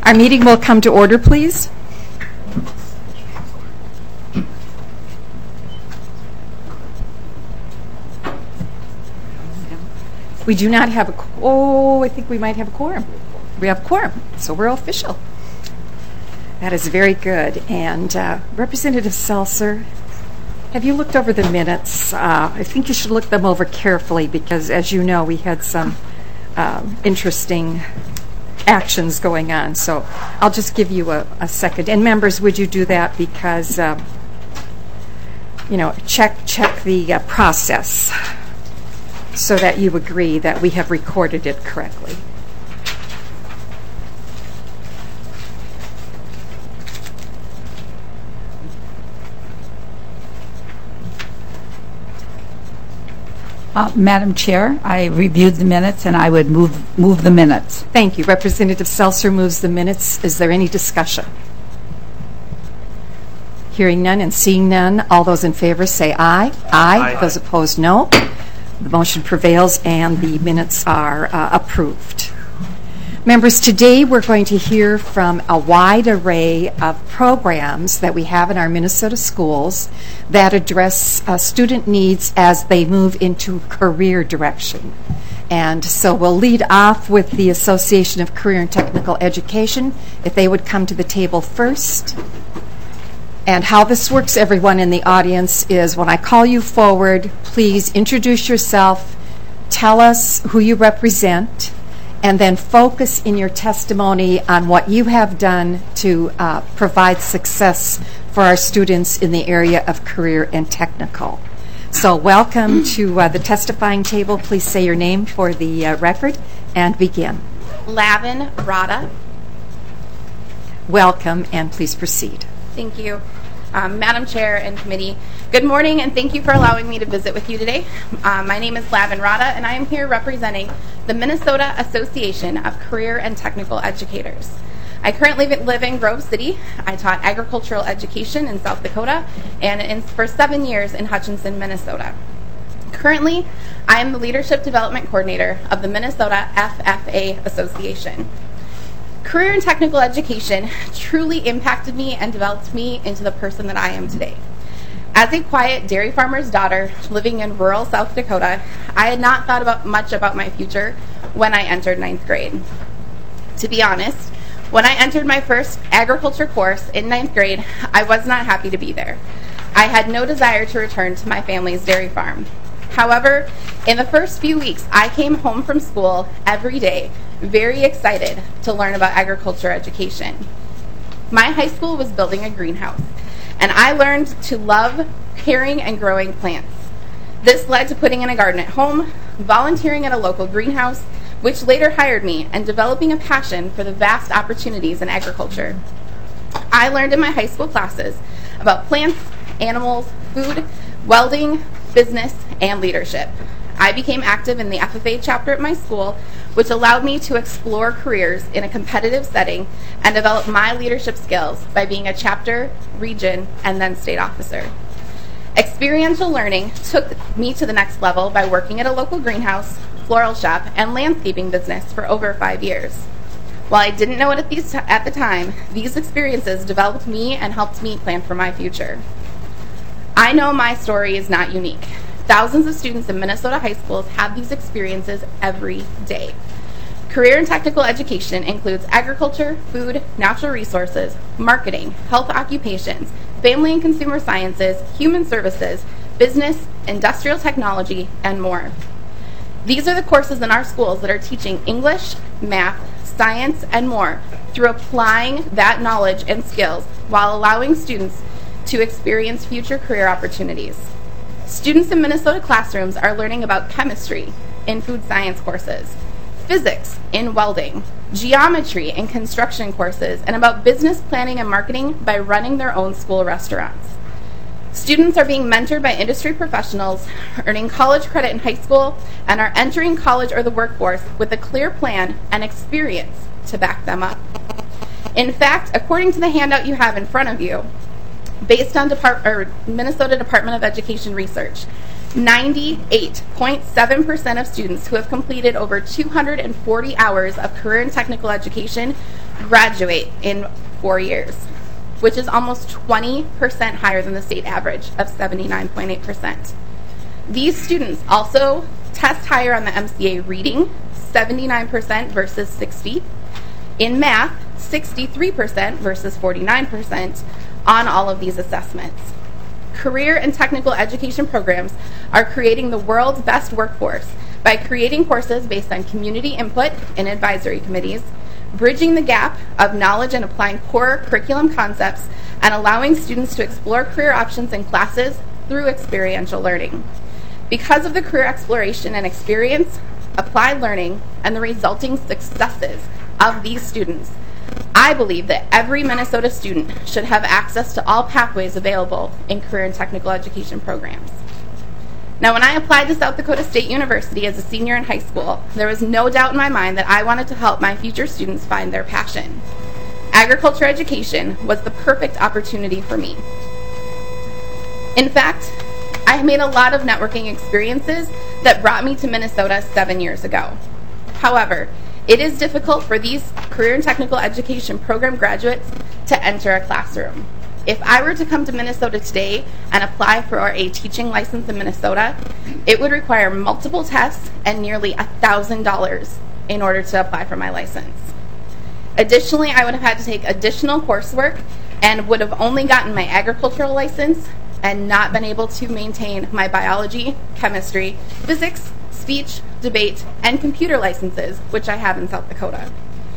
Our meeting will come to order, please. We do not have I think we might have a quorum. We have a quorum, so we're official. That is very good. And Representative Seltzer, have you looked over the minutes? I think you should look them over carefully because, as you know, we had some interesting actions going on. So I'll just give you a second. And members, would you do that because, check the process so that you agree that we have recorded it correctly. Madam Chair, I reviewed the minutes and I would move the minutes. Thank you. Representative Seltzer moves the minutes. Is there any discussion? Hearing none and seeing none, all those in favor say aye. Aye. Those opposed, no. The motion prevails and the minutes are approved. Members, today we're going to hear from a wide array of programs that we have in our Minnesota schools that address student needs as they move into career direction. And so we'll lead off with the Association of Career and Technical Education, if they would come to the table first. And how this works, everyone in the audience, is when I call you forward, please introduce yourself, tell us who you represent, and then focus in your testimony on what you have done to provide success for our students in the area of career and technical. So welcome to the testifying table. Please say your name for the record and begin. Lavin Rada. Welcome, and please proceed. Thank you. Madam Chair and Committee, good morning and thank you for allowing me to visit with you today. My name is Lavin Rada and I am here representing the Minnesota Association of Career and Technical Educators. I currently live in Grove City. I taught agricultural education in South Dakota and for 7 years in Hutchinson, Minnesota. Currently, I am the Leadership Development Coordinator of the Minnesota FFA Association. Career and technical education truly impacted me and developed me into the person that I am today. As a quiet dairy farmer's daughter living in rural South Dakota, I had not thought much about my future when I entered 9th grade. To be honest, when I entered my first agriculture course in 9th grade, I was not happy to be there. I had no desire to return to my family's dairy farm. However, in the first few weeks, I came home from school every day, very excited to learn about agriculture education. My high school was building a greenhouse, and I learned to love caring and growing plants. This led to putting in a garden at home, volunteering at a local greenhouse, which later hired me, and developing a passion for the vast opportunities in agriculture. I learned in my high school classes about plants, animals, food, welding, business, and leadership. I became active in the FFA chapter at my school, which allowed me to explore careers in a competitive setting and develop my leadership skills by being a chapter, region, and then state officer. Experiential learning took me to the next level by working at a local greenhouse, floral shop, and landscaping business for over 5 years. While I didn't know it at the time, these experiences developed me and helped me plan for my future. I know my story is not unique. Thousands of students in Minnesota high schools have these experiences every day. Career and technical education includes agriculture, food, natural resources, marketing, health occupations, family and consumer sciences, human services, business, industrial technology, and more. These are the courses in our schools that are teaching English, math, science, and more through applying that knowledge and skills while allowing students to experience future career opportunities. Students in Minnesota classrooms are learning about chemistry in food science courses, physics in welding, geometry in construction courses, and about business planning and marketing by running their own school restaurants. Students are being mentored by industry professionals, earning college credit in high school, and are entering college or the workforce with a clear plan and experience to back them up. In fact, according to the handout you have in front of you, based on Minnesota Department of Education research, 98.7% of students who have completed over 240 hours of career and technical education graduate in 4 years, which is almost 20% higher than the state average of 79.8%. These students also test higher on the MCA reading, 79% versus 60%. In math, 63% versus 49% on all of these assessments. Career and technical education programs are creating the world's best workforce by creating courses based on community input and advisory committees, bridging the gap of knowledge and applying core curriculum concepts, and allowing students to explore career options in classes through experiential learning. Because of the career exploration and experience, applied learning, and the resulting successes of these students, I believe that every Minnesota student should have access to all pathways available in career and technical education programs. Now, when I applied to South Dakota State University as a senior in high school, there was no doubt in my mind that I wanted to help my future students find their passion. Agriculture education was the perfect opportunity for me. In fact, I made a lot of networking experiences that brought me to Minnesota 7 years ago. However, it is difficult for these career and technical education program graduates to enter a classroom. If I were to come to Minnesota today and apply for a teaching license in Minnesota, it would require multiple tests and nearly $1,000 in order to apply for my license. Additionally, I would have had to take additional coursework and would have only gotten my agricultural license and not been able to maintain my biology, chemistry, physics, speech, debate, and computer licenses, which I have in South Dakota.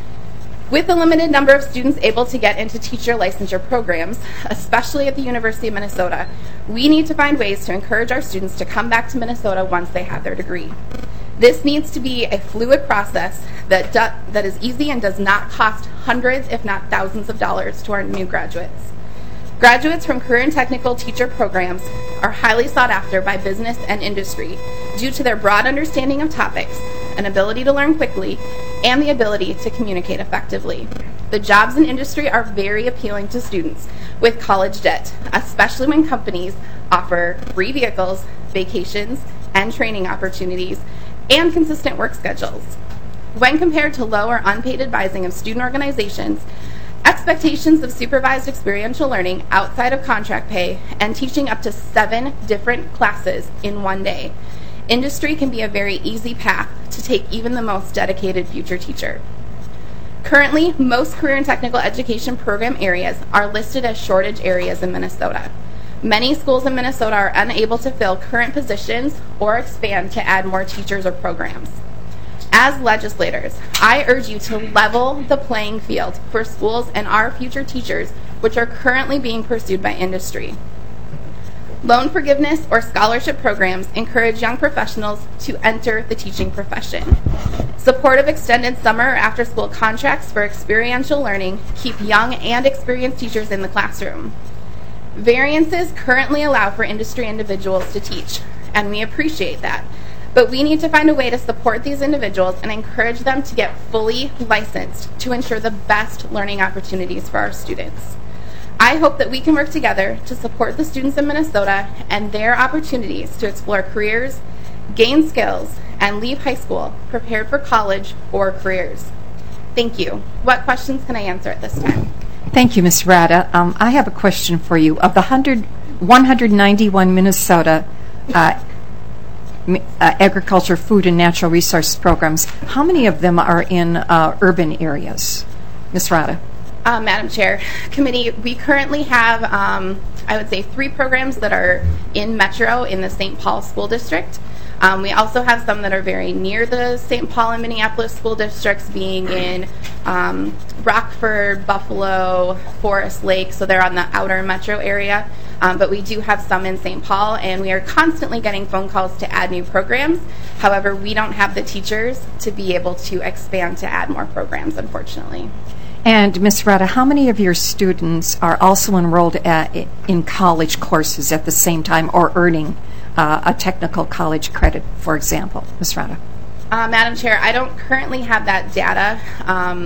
With a limited number of students able to get into teacher licensure programs, especially at the University of Minnesota, we need to find ways to encourage our students to come back to Minnesota once they have their degree. This needs to be a fluid process that is easy and does not cost hundreds, if not thousands of dollars to our new graduates. Graduates from career and technical teacher programs are highly sought after by business and industry due to their broad understanding of topics, an ability to learn quickly, and the ability to communicate effectively. The jobs in industry are very appealing to students with college debt, especially when companies offer free vehicles, vacations, and training opportunities, and consistent work schedules. When compared to low or unpaid advising of student organizations, expectations of supervised experiential learning outside of contract pay, and teaching up to 7 different classes in one day, industry can be a very easy path to take even the most dedicated future teacher. Currently, most career and technical education program areas are listed as shortage areas in Minnesota. Many schools in Minnesota are unable to fill current positions or expand to add more teachers or programs. As legislators, I urge you to level the playing field for schools and our future teachers, which are currently being pursued by industry. Loan forgiveness or scholarship programs encourage young professionals to enter the teaching profession. Supportive extended summer or after-school contracts for experiential learning keep young and experienced teachers in the classroom. Variances currently allow for industry individuals to teach, and we appreciate that. But we need to find a way to support these individuals and encourage them to get fully licensed to ensure the best learning opportunities for our students. I hope that we can work together to support the students in Minnesota and their opportunities to explore careers, gain skills, and leave high school prepared for college or careers. Thank you. What questions can I answer at this time? Thank you, Ms. Rada. I have a question for you. Of the 191 Minnesota agriculture, food, and natural resources programs, how many of them are in urban areas? Ms. Rada. Madam Chair, Committee, we currently have, I would say, 3 programs that are in Metro in the St. Paul School District. We also have some that are very near the St. Paul and Minneapolis school districts, being in Rockford, Buffalo, Forest Lake, so they're on the outer Metro area. But we do have some in St. Paul, and we are constantly getting phone calls to add new programs. However, we don't have the teachers to be able to expand to add more programs, unfortunately. And Ms. Rada, how many of your students are also enrolled in college courses at the same time or earning a technical college credit, for example? Ms. Rada. Madam Chair, I don't currently have that data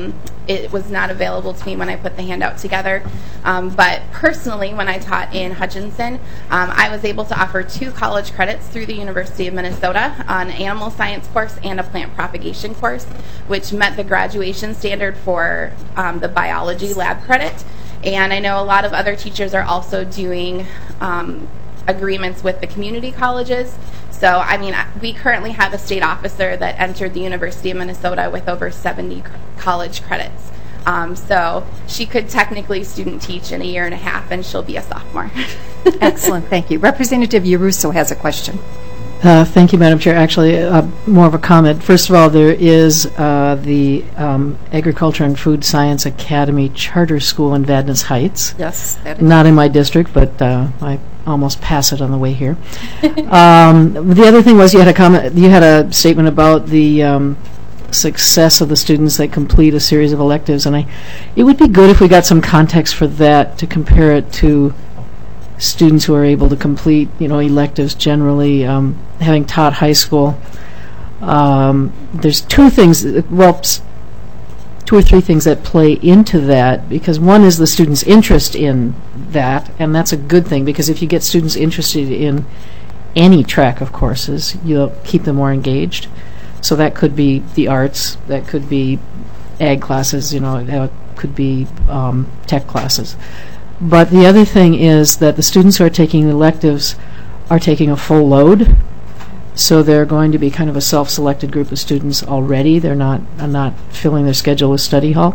it was not available to me when I put the handout together. But personally, when I taught in Hutchinson, I was able to offer 2 college credits through the University of Minnesota, an animal science course and a plant propagation course, which met the graduation standard for the biology lab credit. And I know a lot of other teachers are also doing agreements with the community colleges. So, I mean, we currently have a state officer that entered the University of Minnesota with over 70 college credits. So she could technically student teach in a year and a half, and she'll be a sophomore. Excellent, thank you. Representative Yaruso has a question. Thank you, Madam Chair. Actually, more of a comment. First of all, there is the Agriculture and Food Science Academy Charter School in Vadnais Heights. Yes, that is. Not in my district, but I almost pass it on the way here. The other thing was you had a comment. You had a statement about the success of the students that complete a series of electives, and it would be good if we got some context for that to compare it to students who are able to complete, electives generally. Having taught high school, there's 2 things, 2 or 3 things that play into that, because one is the student's interest in that, and that's a good thing, because if you get students interested in any track of courses, you'll keep them more engaged. So that could be the arts, that could be ag classes, it could be tech classes. But the other thing is that the students who are taking electives are taking a full load, so they're going to be kind of a self-selected group of students already. They're not filling their schedule with study hall.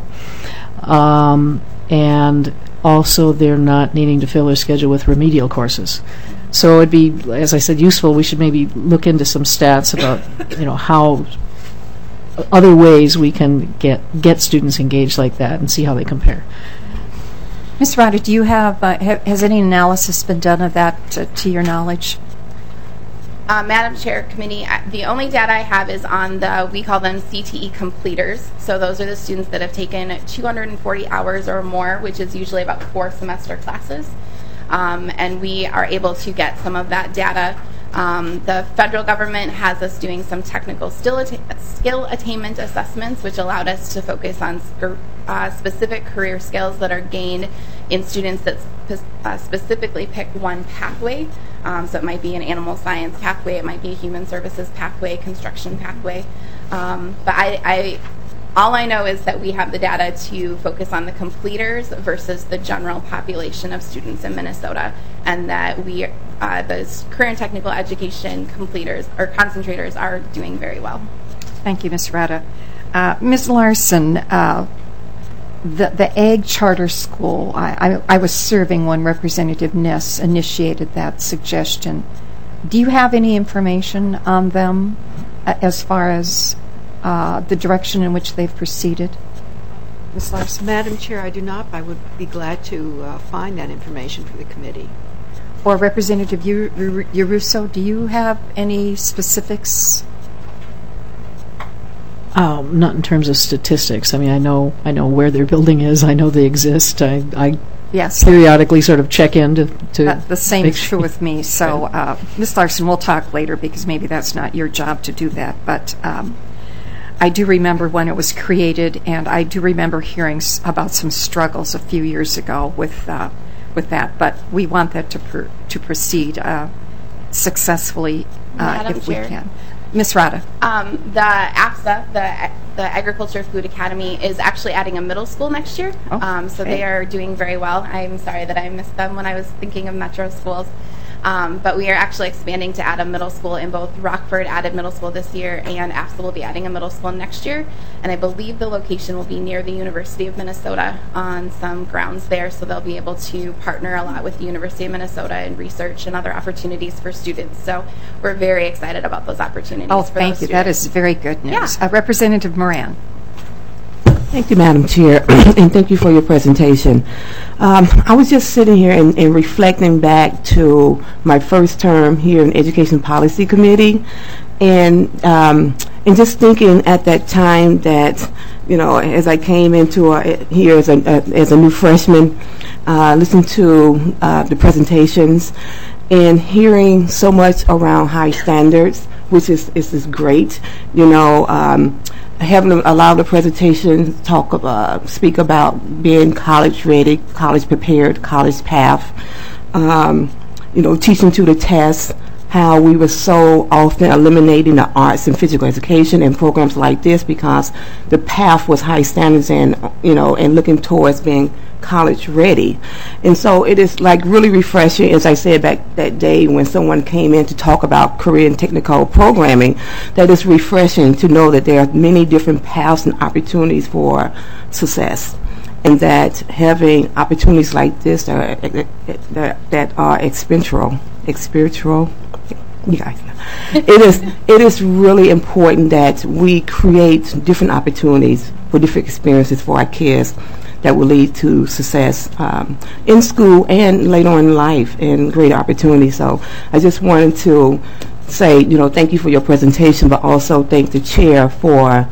And also they're not needing to fill their schedule with remedial courses. So it'd be, as I said, useful. We should maybe look into some stats about, how other ways we can get students engaged like that and see how they compare. Ms. Rada, do you have, has any analysis been done of that to your knowledge? Madam Chair, Committee, the only data I have is on we call them CTE completers. So those are the students that have taken 240 hours or more, which is usually about 4 semester classes. And we are able to get some of that data. The federal government has us doing some technical skill attainment assessments, which allowed us to focus on specific career skills that are gained in students that specifically pick one pathway. So it might be an animal science pathway, it might be a human services pathway, construction pathway. But all I know is that we have the data to focus on the completers versus the general population of students in Minnesota, and that those career and technical education completers or concentrators are doing very well. Thank you, Ms. Rada. Ms. Larson, the Ag Charter School, I was serving when Representative Ness initiated that suggestion. Do you have any information on them as far as the direction in which they've proceeded? Ms. Larson? Madam Chair, I do not. I would be glad to find that information for the committee. Or Representative Yaruso, do you have any specifics? Not in terms of statistics. I mean, I know where their building is. I know they exist. I Yes. periodically sort of check in to the same is true with me. So, Ms. Larson, we'll talk later because maybe that's not your job to do that. But I do remember when it was created, and I do remember hearing about some struggles a few years ago with that. But we want that to proceed successful if we can. Ms. Rada. The AFSA, the Agriculture Food Academy, is actually adding a middle school next year. So they are doing very well. I'm sorry that I missed them when I was thinking of metro schools. But we are actually expanding to add a middle school in both. Rockford added middle school this year, and AFSA will be adding a middle school next year. And I believe the location will be near the University of Minnesota on some grounds there, so they'll be able to partner a lot with the University of Minnesota in research and other opportunities for students. So we're very excited about those opportunities. Oh, thank you. That is very good news. Yeah. Representative Moran. Thank you, Madam Chair, and thank you for your presentation. I was just sitting here and reflecting back to my first term here in Education Policy Committee, and just thinking at that time that, as I came into here as a new freshman, listening to the presentations and hearing so much around high standards which is great. You know, having a lot of the presentations speak about being college ready, college prepared, college path. You know, teaching to the test, how we were so often eliminating the arts and physical education in programs like this because the path was high standards and, you know, and looking towards being college ready. And so it is like really refreshing, as I said back that day when someone came in to talk about career and technical programming, that it's refreshing to know that there are many different paths and opportunities for success. And that having opportunities like this that are experiential, you guys know. It is really important that we create different opportunities for different experiences for our kids that will lead to success in school and later on in life and greater opportunities. So I just wanted to say, you know, thank you for your presentation, but also thank the chair for,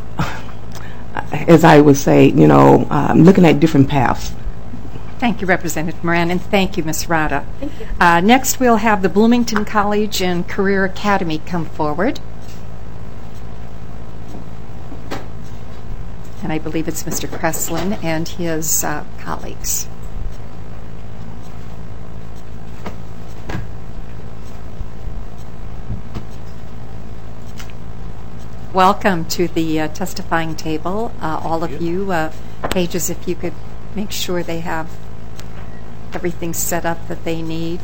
as I would say, you know, looking at different paths. Thank you, Representative Moran, and thank you, Ms. Rada. Thank you. Next, we'll have the Bloomington College and Career Academy come forward. And I believe it's Mr. Kreslin and his colleagues. Welcome to the testifying table. All of you, pages, if you could make sure they have everything set up that they need.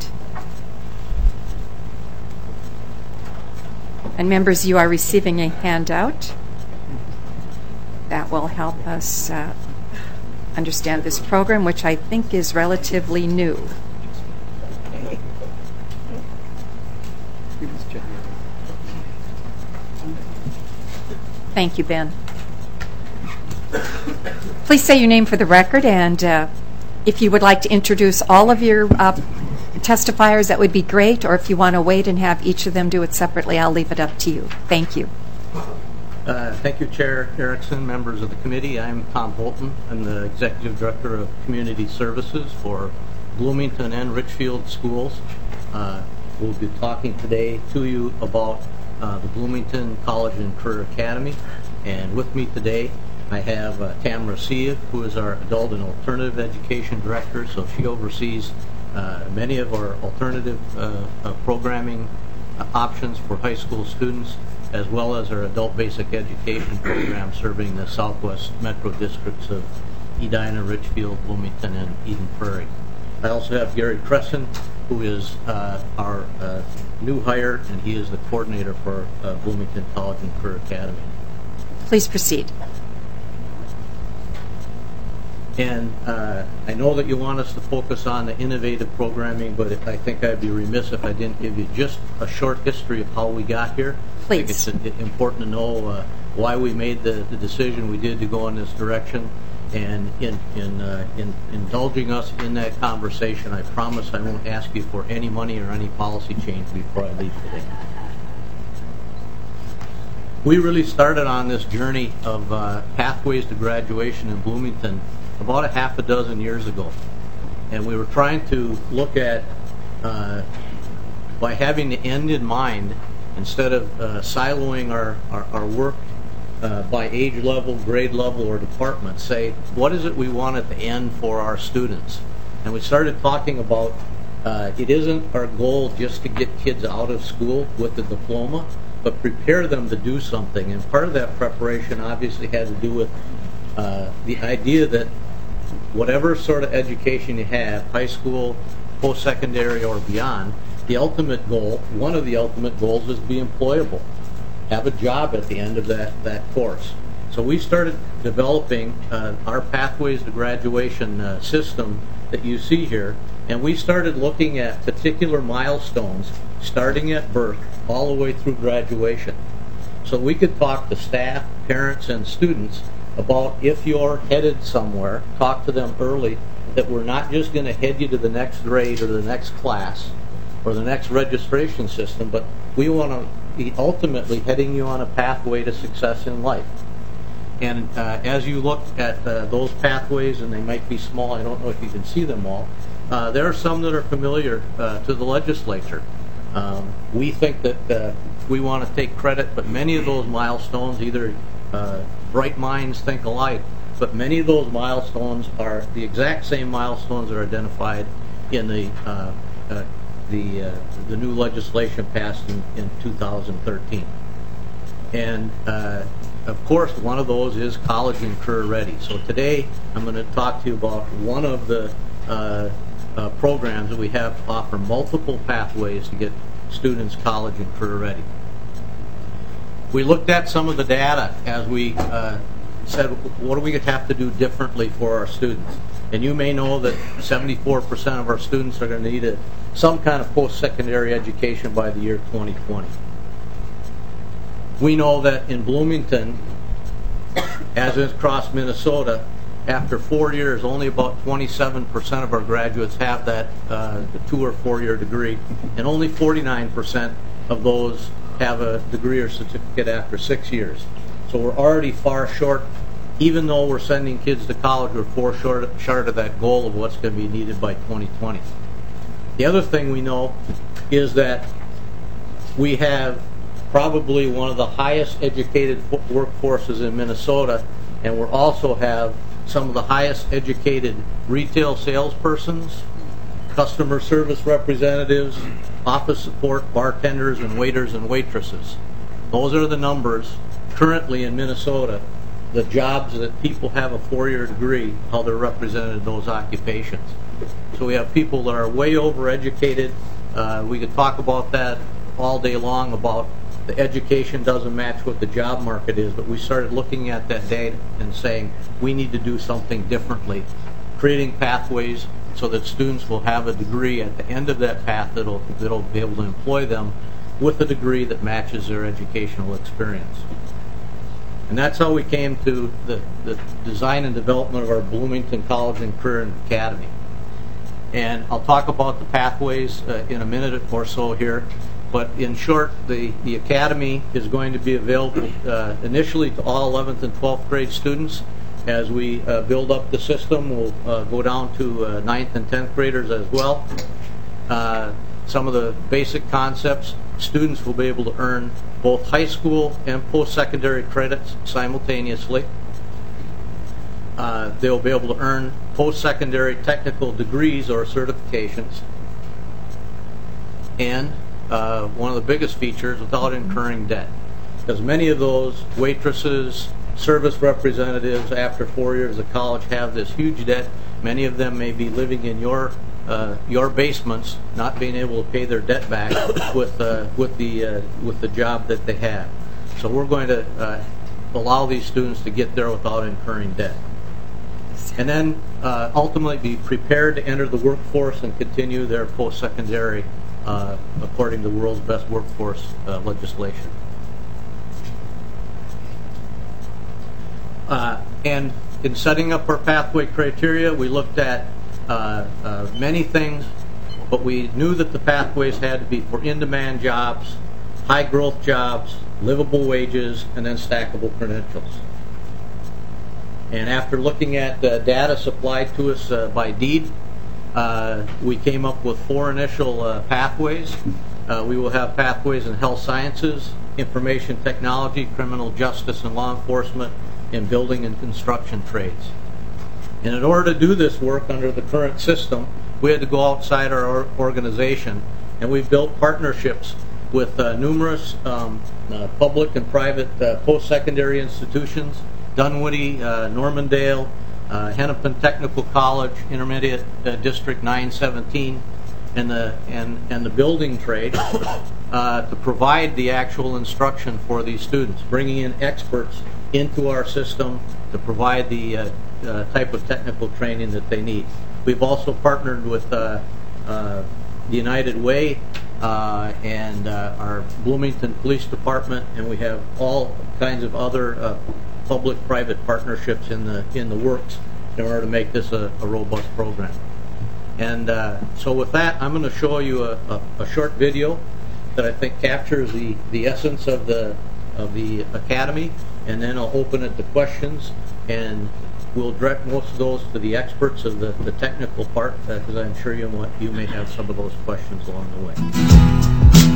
And members, you are receiving a handout that will help us understand this program, which I think is relatively new. Thank you, Ben. Please say your name for the record, and if you would like to introduce all of your testifiers, that would be great, or if you want to wait and have each of them do it separately, I'll leave it up to you. Thank you. Thank you, Chair Erickson, members of the committee. I'm Tom Holton. I'm the Executive Director of Community Services for Bloomington and Richfield Schools. We'll be talking today to you about the Bloomington College and Career Academy. And with me today, I have Tamara Siev, who is our Adult and Alternative Education Director. So she oversees many of our alternative programming options for high school students, as well as our adult basic education program serving the southwest metro districts of Edina, Richfield, Bloomington, and Eden Prairie. I also have Gary Cresson, who is our new hire, and he is the coordinator for Bloomington College and Career Academy. Please proceed. And I know that you want us to focus on the innovative programming, but I think I'd be remiss if I didn't give you just a short history of how we got here. Please. I think it's important to know why we made the decision we did to go in this direction. And in indulging us in that conversation, I promise I won't ask you for any money or any policy change before I leave today. We really started on this journey of pathways to graduation in Bloomington about a half a dozen years ago. And we were trying to look at, by having the end in mind, instead of siloing our work by age level, grade level, or department, say, what is it we want at the end for our students? And we started talking about it isn't our goal just to get kids out of school with the diploma, but prepare them to do something. And part of that preparation obviously had to do with the idea that whatever sort of education you have, high school, post-secondary, or beyond, the ultimate goal, one of the ultimate goals, is to be employable. Have a job at the end of that course. So we started developing our Pathways to Graduation system that you see here, and we started looking at particular milestones starting at birth all the way through graduation. So we could talk to staff, parents, and students about if you're headed somewhere, talk to them early, that we're not just going to head you to the next grade or the next class or the next registration system, but we want to be ultimately heading you on a pathway to success in life. And as you look at those pathways, and they might be small, I don't know if you can see them all, there are some that are familiar to the legislature. We think that we want to take credit, but many of those milestones, either bright minds think alike, but many of those milestones are the exact same milestones that are identified in the new legislation passed in 2013. And of course, one of those is college and career ready. So today, I'm going to talk to you about one of the programs that we have to offer multiple pathways to get students college and career ready. We looked at some of the data as we said, what do we have to do differently for our students? And you may know that 74% of our students are going to need some kind of post-secondary education by the year 2020. We know that in Bloomington, as is across Minnesota, after 4 years, only about 27% of our graduates have that 2 or 4 year degree, and only 49% of those have a degree or certificate after 6 years. So we're already far short. Even though we're sending kids to college, we're far short of that goal of what's going to be needed by 2020. The other thing we know is that we have probably one of the highest educated workforces in Minnesota, and we also have some of the highest educated retail salespersons, customer service representatives, office support, bartenders, and waiters and waitresses. Those are the numbers currently in Minnesota, the jobs that people have a 4-year degree, how they're represented in those occupations. So we have people that are way overeducated. We could talk about that all day long, about the education doesn't match what the job market is, but we started looking at that data and saying we need to do something differently, creating pathways so that students will have a degree at the end of that path that'll be able to employ them with a degree that matches their educational experience. And that's how we came to the design and development of our Bloomington College and Career Academy. And I'll talk about the pathways in a minute or so here. But in short, the Academy is going to be available initially to all 11th and 12th grade students. As we build up the system, we'll go down to 9th and 10th graders as well. Some of the basic concepts, students will be able to earn both high school and post-secondary credits simultaneously. They'll be able to earn post-secondary technical degrees or certifications. And one of the biggest features, without incurring debt. Because many of those waitresses, service representatives after 4 years of college have this huge debt. Many of them may be living in your basements, not being able to pay their debt back with the job that they have. So we're going to allow these students to get there without incurring debt. And then ultimately be prepared to enter the workforce and continue their post-secondary according to the world's best workforce legislation. And in setting up our pathway criteria, we looked at many things, but we knew that the pathways had to be for in-demand jobs, high-growth jobs, livable wages, and then stackable credentials. And after looking at data supplied to us by DEED, we came up with 4 initial pathways. We will have pathways in health sciences, information technology, criminal justice and law enforcement, and building and construction trades. And in order to do this work under the current system, we had to go outside our organization, and we've built partnerships with numerous public and private post-secondary institutions, Dunwoody, Normandale, Hennepin Technical College, Intermediate District 917, and the building trade to provide the actual instruction for these students, bringing in experts into our system to provide the type of technical training that they need. We've also partnered with the United Way and our Bloomington Police Department, and we have all kinds of other public-private partnerships in the works in order to make this a robust program. And so with that, I'm going to show you a short video that I think captures the essence of the Academy, and then I'll open it to questions, and we'll direct most of those to the experts of the technical part, because I'm sure you may have some of those questions along the way.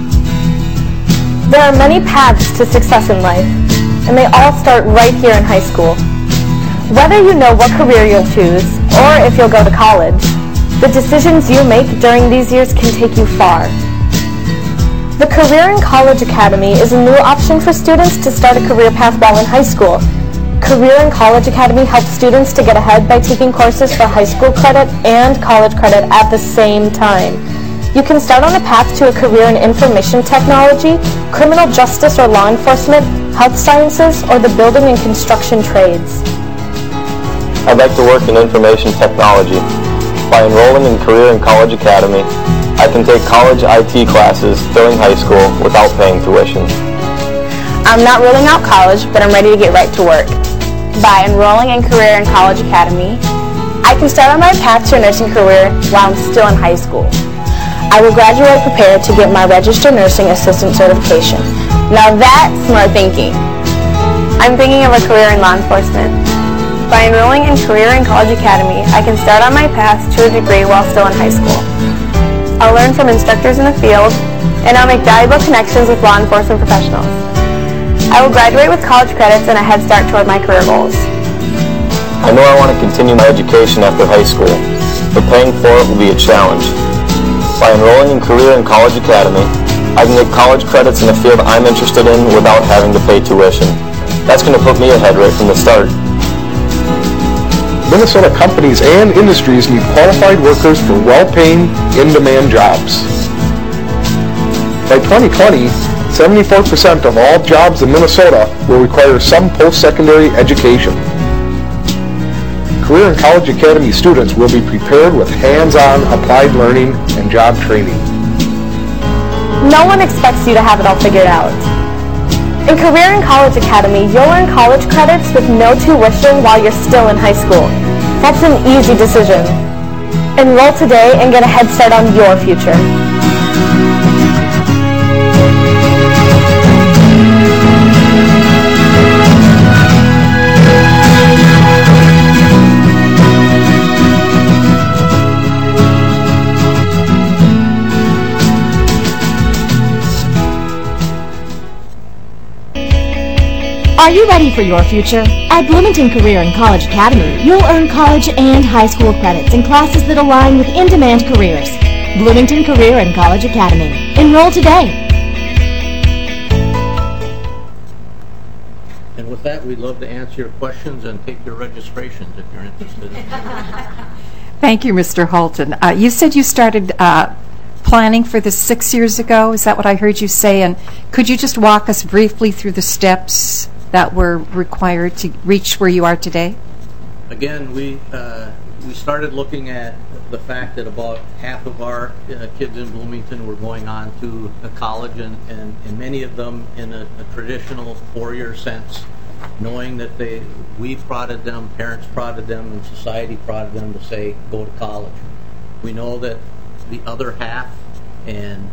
There are many paths to success in life, and they all start right here in high school. Whether you know what career you'll choose, or if you'll go to college, the decisions you make during these years can take you far. The Career and College Academy is a new option for students to start a career path while in high school. Career and College Academy helps students to get ahead by taking courses for high school credit and college credit at the same time. You can start on a path to a career in information technology, criminal justice or law enforcement, health sciences, or the building and construction trades. I'd like to work in information technology. By enrolling in Career and College Academy, I can take college IT classes during high school without paying tuition. I'm not ruling out college, but I'm ready to get right to work. By enrolling in Career and College Academy, I can start on my path to a nursing career while I'm still in high school. I will graduate prepared to get my registered nursing assistant certification. Now that's smart thinking. I'm thinking of a career in law enforcement. By enrolling in Career and College Academy, I can start on my path to a degree while still in high school. I'll learn from instructors in the field, and I'll make valuable connections with law enforcement professionals. I will graduate with college credits and a head start toward my career goals. I know I want to continue my education after high school, but paying for it will be a challenge. By enrolling in Career and College Academy, I can get college credits in a field I'm interested in without having to pay tuition. That's going to put me ahead right from the start. Minnesota companies and industries need qualified workers for well-paying, in-demand jobs. By 2020, 74% of all jobs in Minnesota will require some post-secondary education. Career and College Academy students will be prepared with hands-on applied learning and job training. No one expects you to have it all figured out. In Career and College Academy, you'll earn college credits with no tuition while you're still in high school. That's an easy decision. Enroll today and get a head start on your future. Are you ready for your future? At Bloomington Career and College Academy, you'll earn college and high school credits in classes that align with in-demand careers. Bloomington Career and College Academy. Enroll today. And with that, we'd love to answer your questions and take your registrations if you're interested. Thank you, Mr. Holton. You said you started planning for this 6 years ago. Is that what I heard you say? And could you just walk us briefly through the steps that were required to reach where you are today? Again, we started looking at the fact that about half of our kids in Bloomington were going on to a college, and many of them in a traditional four-year sense, knowing that we prodded them, parents prodded them, and society prodded them to say, go to college. We know that the other half, and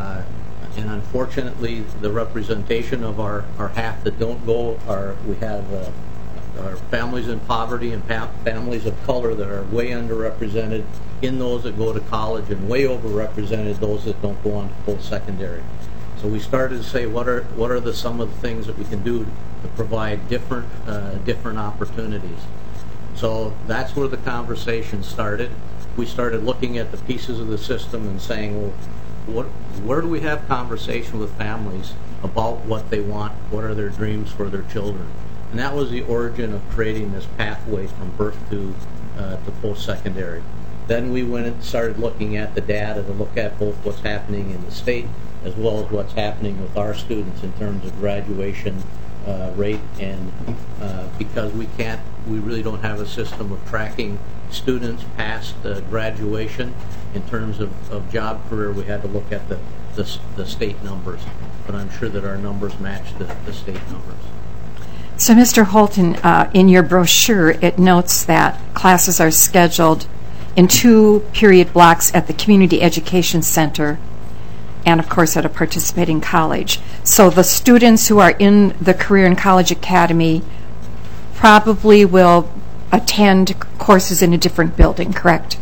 unfortunately the representation of our half that don't go we have our families in poverty and families of color that are way underrepresented in those that go to college, and way overrepresented those that don't go on to post-secondary. So we started to say, what are some of the things that we can do to provide different opportunities. So that's where the conversation started. We started looking at the pieces of the system and saying, well, where do we have conversation with families about what they want, what are their dreams for their children? And that was the origin of creating this pathway from birth to post-secondary. Then we went and started looking at the data to look at both what's happening in the state as well as what's happening with our students in terms of graduation rate, and because we really don't have a system of tracking students past graduation in terms of job career, we had to look at the state numbers, but I'm sure that our numbers match the state numbers. So, Mr. Holton, in your brochure, it notes that classes are scheduled in 2 period blocks at the Community Education Center and, of course, at a participating college. So the students who are in the Career and College Academy probably will attend courses in a different building, correct?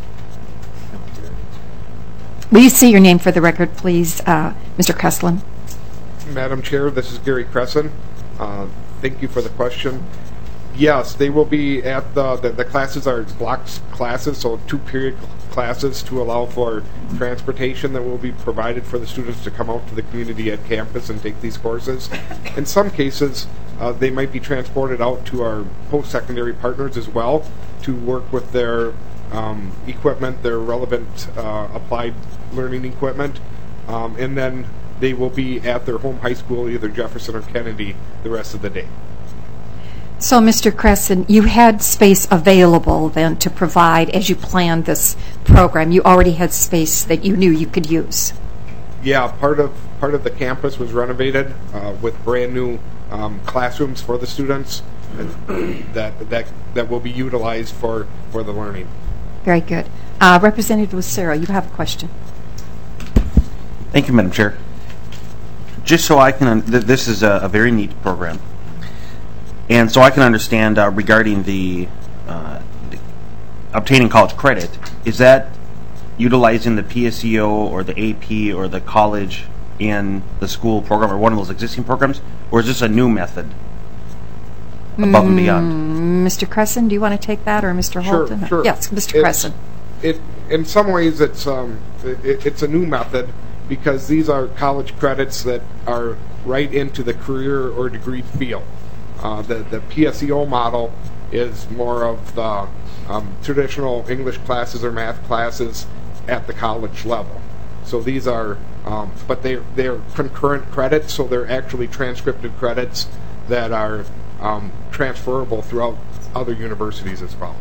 Will you say your name for the record, please, Mr. Kreslin? Madam Chair, this is Gary Crescent. Thank you for the question. Yes, they will be at the classes are block classes, so 2-period classes to allow for transportation that will be provided for the students to come out to the community at campus and take these courses. In some cases, they might be transported out to our post-secondary partners as well to work with their equipment, their relevant applied learning equipment, and then they will be at their home high school, either Jefferson or Kennedy, the rest of the day. So, Mr. Crescent, you had space available then to provide as you planned this program. You already had space that you knew you could use. Yeah, part of the campus was renovated with brand new classrooms for the students that will be utilized for the learning. Very good. Representative Lucero, you have a question. Thank you, Madam Chair. Just so I can, this is a very neat program. And so I can understand regarding the obtaining college credit, is that utilizing the PSEO or the AP or the college in the school program or one of those existing programs, or is this a new method above and beyond? Mr. Crescent, do you want to take that, or Mr. Holton? Sure. Yes, Mr. Crescent. In some ways, it's a new method because these are college credits that are right into the career or degree field. The PSEO model is more of the traditional English classes or math classes at the college level. So these are, but they're concurrent credits, so they're actually transcripted credits that are transferable throughout other universities as well.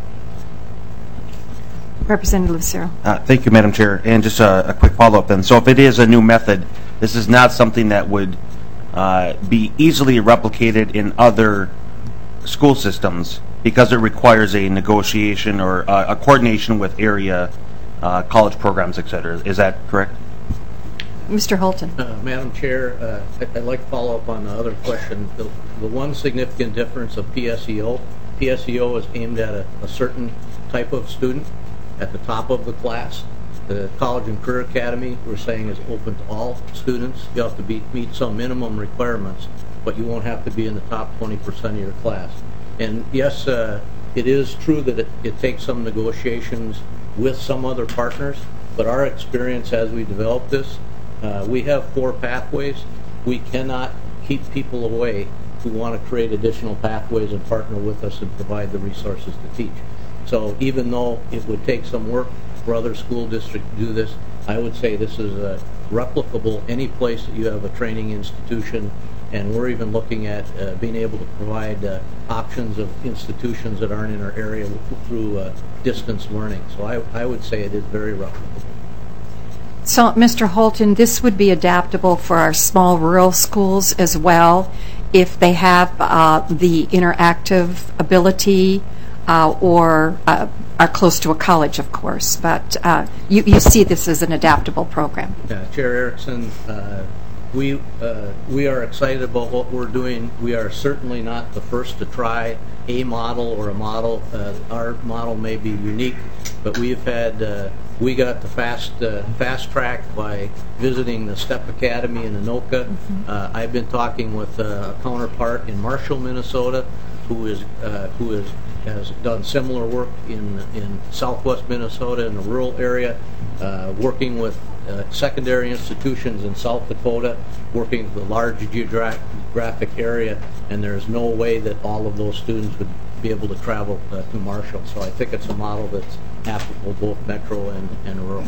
Representative Lucero. Thank you, Madam Chair. And just a quick follow-up then. So if it is a new method, this is not something that would be easily replicated in other school systems because it requires a negotiation or a coordination with area college programs, et cetera. Is that correct? Mr. Holton. Madam Chair, I'd like to follow up on the other question. The one significant difference of PSEO is aimed at a certain type of student at the top of the class. The College and Career Academy, we're saying, is open to all students. You have to meet some minimum requirements, but you won't have to be in the top 20% of your class. And yes, it is true that it takes some negotiations with some other partners, but our experience as we develop this, we have 4 pathways. We cannot keep people away who want to create additional pathways and partner with us and provide the resources to teach. So even though it would take some work for other school districts to do this, I would say this is replicable any place that you have a training institution, and we're even looking at being able to provide options of institutions that aren't in our area through distance learning. So I would say it is very replicable. So, Mr. Holton, this would be adaptable for our small rural schools as well if they have the interactive ability or are close to a college, of course. But you see this as an adaptable program. Yeah, Chair Erickson, we are excited about what we're doing. We are certainly not the first to try a model or a model. Our model may be unique, but we've had we got the fast track by visiting the STEP Academy in Anoka. I've been talking with a counterpart in Marshall, Minnesota, who has done similar work in southwest Minnesota in the rural area, working with secondary institutions in South Dakota, working with a large geographic area, and there's no way that all of those students would be able to travel to Marshall. So I think it's a model that's applicable both metro and rural.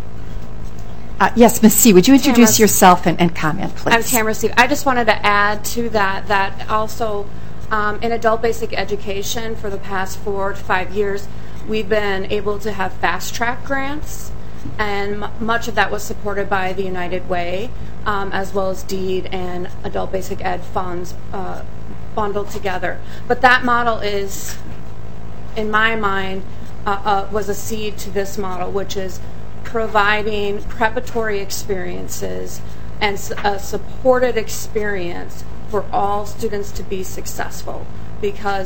Yes, Ms. C., would you introduce yourself and comment, please? I'm Tamara Steve. I just wanted to add to that also in adult basic education for the past 4 to 5 years, we've been able to have fast track grants, and much of that was supported by the United Way, as well as DEED and adult basic ed funds bundled together. But that model is, in my mind, was a seed to this model, which is providing preparatory experiences and a supported experience for all students to be successful, because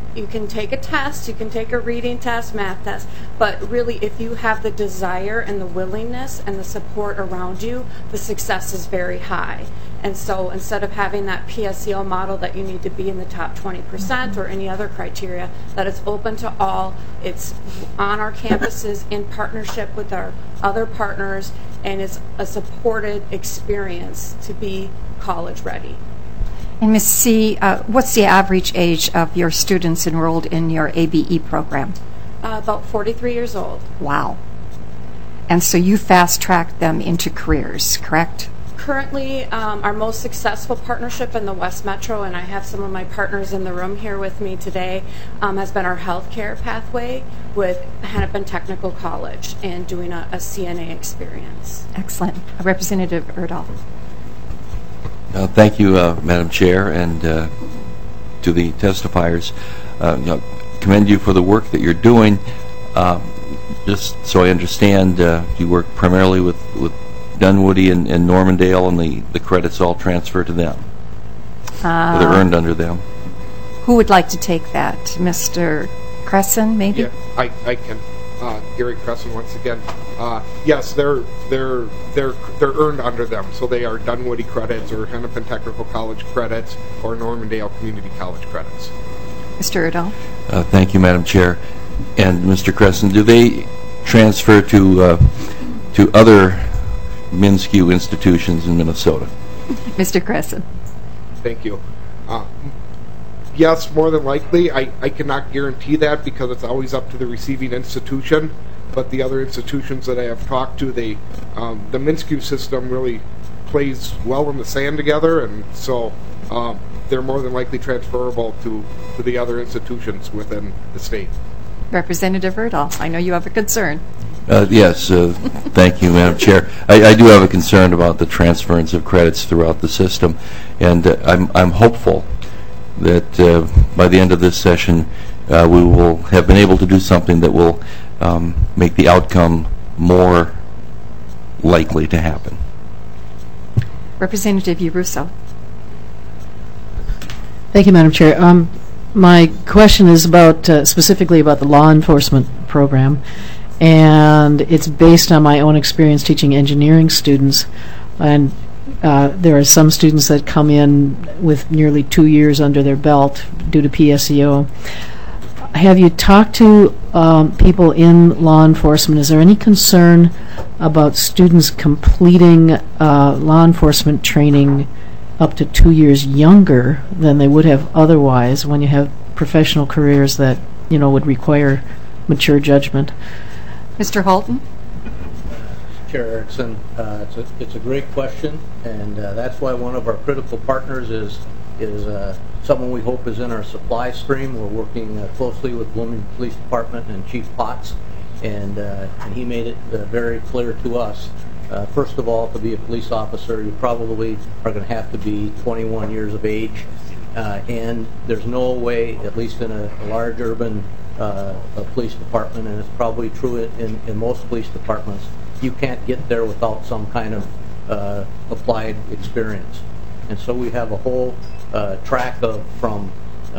You can take a test, you can take a reading test, math test, but really if you have the desire and the willingness and the support around you, the success is very high. And so instead of having that PSEO model that you need to be in the top 20% or any other criteria, that it's open to all, it's on our campuses in partnership with our other partners, and it's a supported experience to be college ready. And Ms. C., what's the average age of your students enrolled in your ABE program? About 43 years old. Wow. And so you fast-tracked them into careers, correct? Currently, our most successful partnership in the West Metro, and I have some of my partners in the room here with me today, has been our healthcare pathway with Hennepin Technical College and doing a CNA experience. Excellent. Representative Erdahl. Thank you, Madam Chair, and to the testifiers. Commend you for the work that you're doing. Just so I understand, you work primarily with Dunwoody and Normandale, and the credits all transfer to them. They're earned under them. Who would like to take that? Mr. Cresson, maybe? Yeah, I can. Gary Cresson once again. Yes, they're earned under them, so they are Dunwoody credits or Hennepin Technical College credits or Normandale Community College credits. Mr. Erdahl. Thank you, Madam Chair. And Mr. Cresson, do they transfer to other MnSCU institutions in Minnesota? Mr. Cresson. Thank you. Yes, more than likely. I cannot guarantee that because it's always up to the receiving institution. But the other institutions that I have talked to, the MnSCU system really plays well in the sand together, and so they're more than likely transferable to the other institutions within the state. Representative Erdahl, I know you have a concern. Yes, thank you, Madam Chair. I do have a concern about the transference of credits throughout the system, and I'm hopeful that by the end of this session we will have been able to do something that will make the outcome more likely to happen. Representative Yarusso. Thank you, Madam Chair. My question is about specifically about the law enforcement program, and it's based on my own experience teaching engineering students, and there are some students that come in with nearly 2 years under their belt due to PSEO. Have you talked to people in law enforcement? Is there any concern about students completing law enforcement training up to 2 years younger than they would have otherwise when you have professional careers that, would require mature judgment? Mr. Halton? Chair Erickson, it's a great question, and that's why one of our critical partners is someone we hope is in our supply stream. We're working closely with Bloomington Police Department and Chief Potts, and he made it very clear to us. First of all, to be a police officer, you probably are going to have to be 21 years of age, and there's no way, at least in a large urban police department, and it's probably true in most police departments, you can't get there without some kind of applied experience. And so we have a whole track of from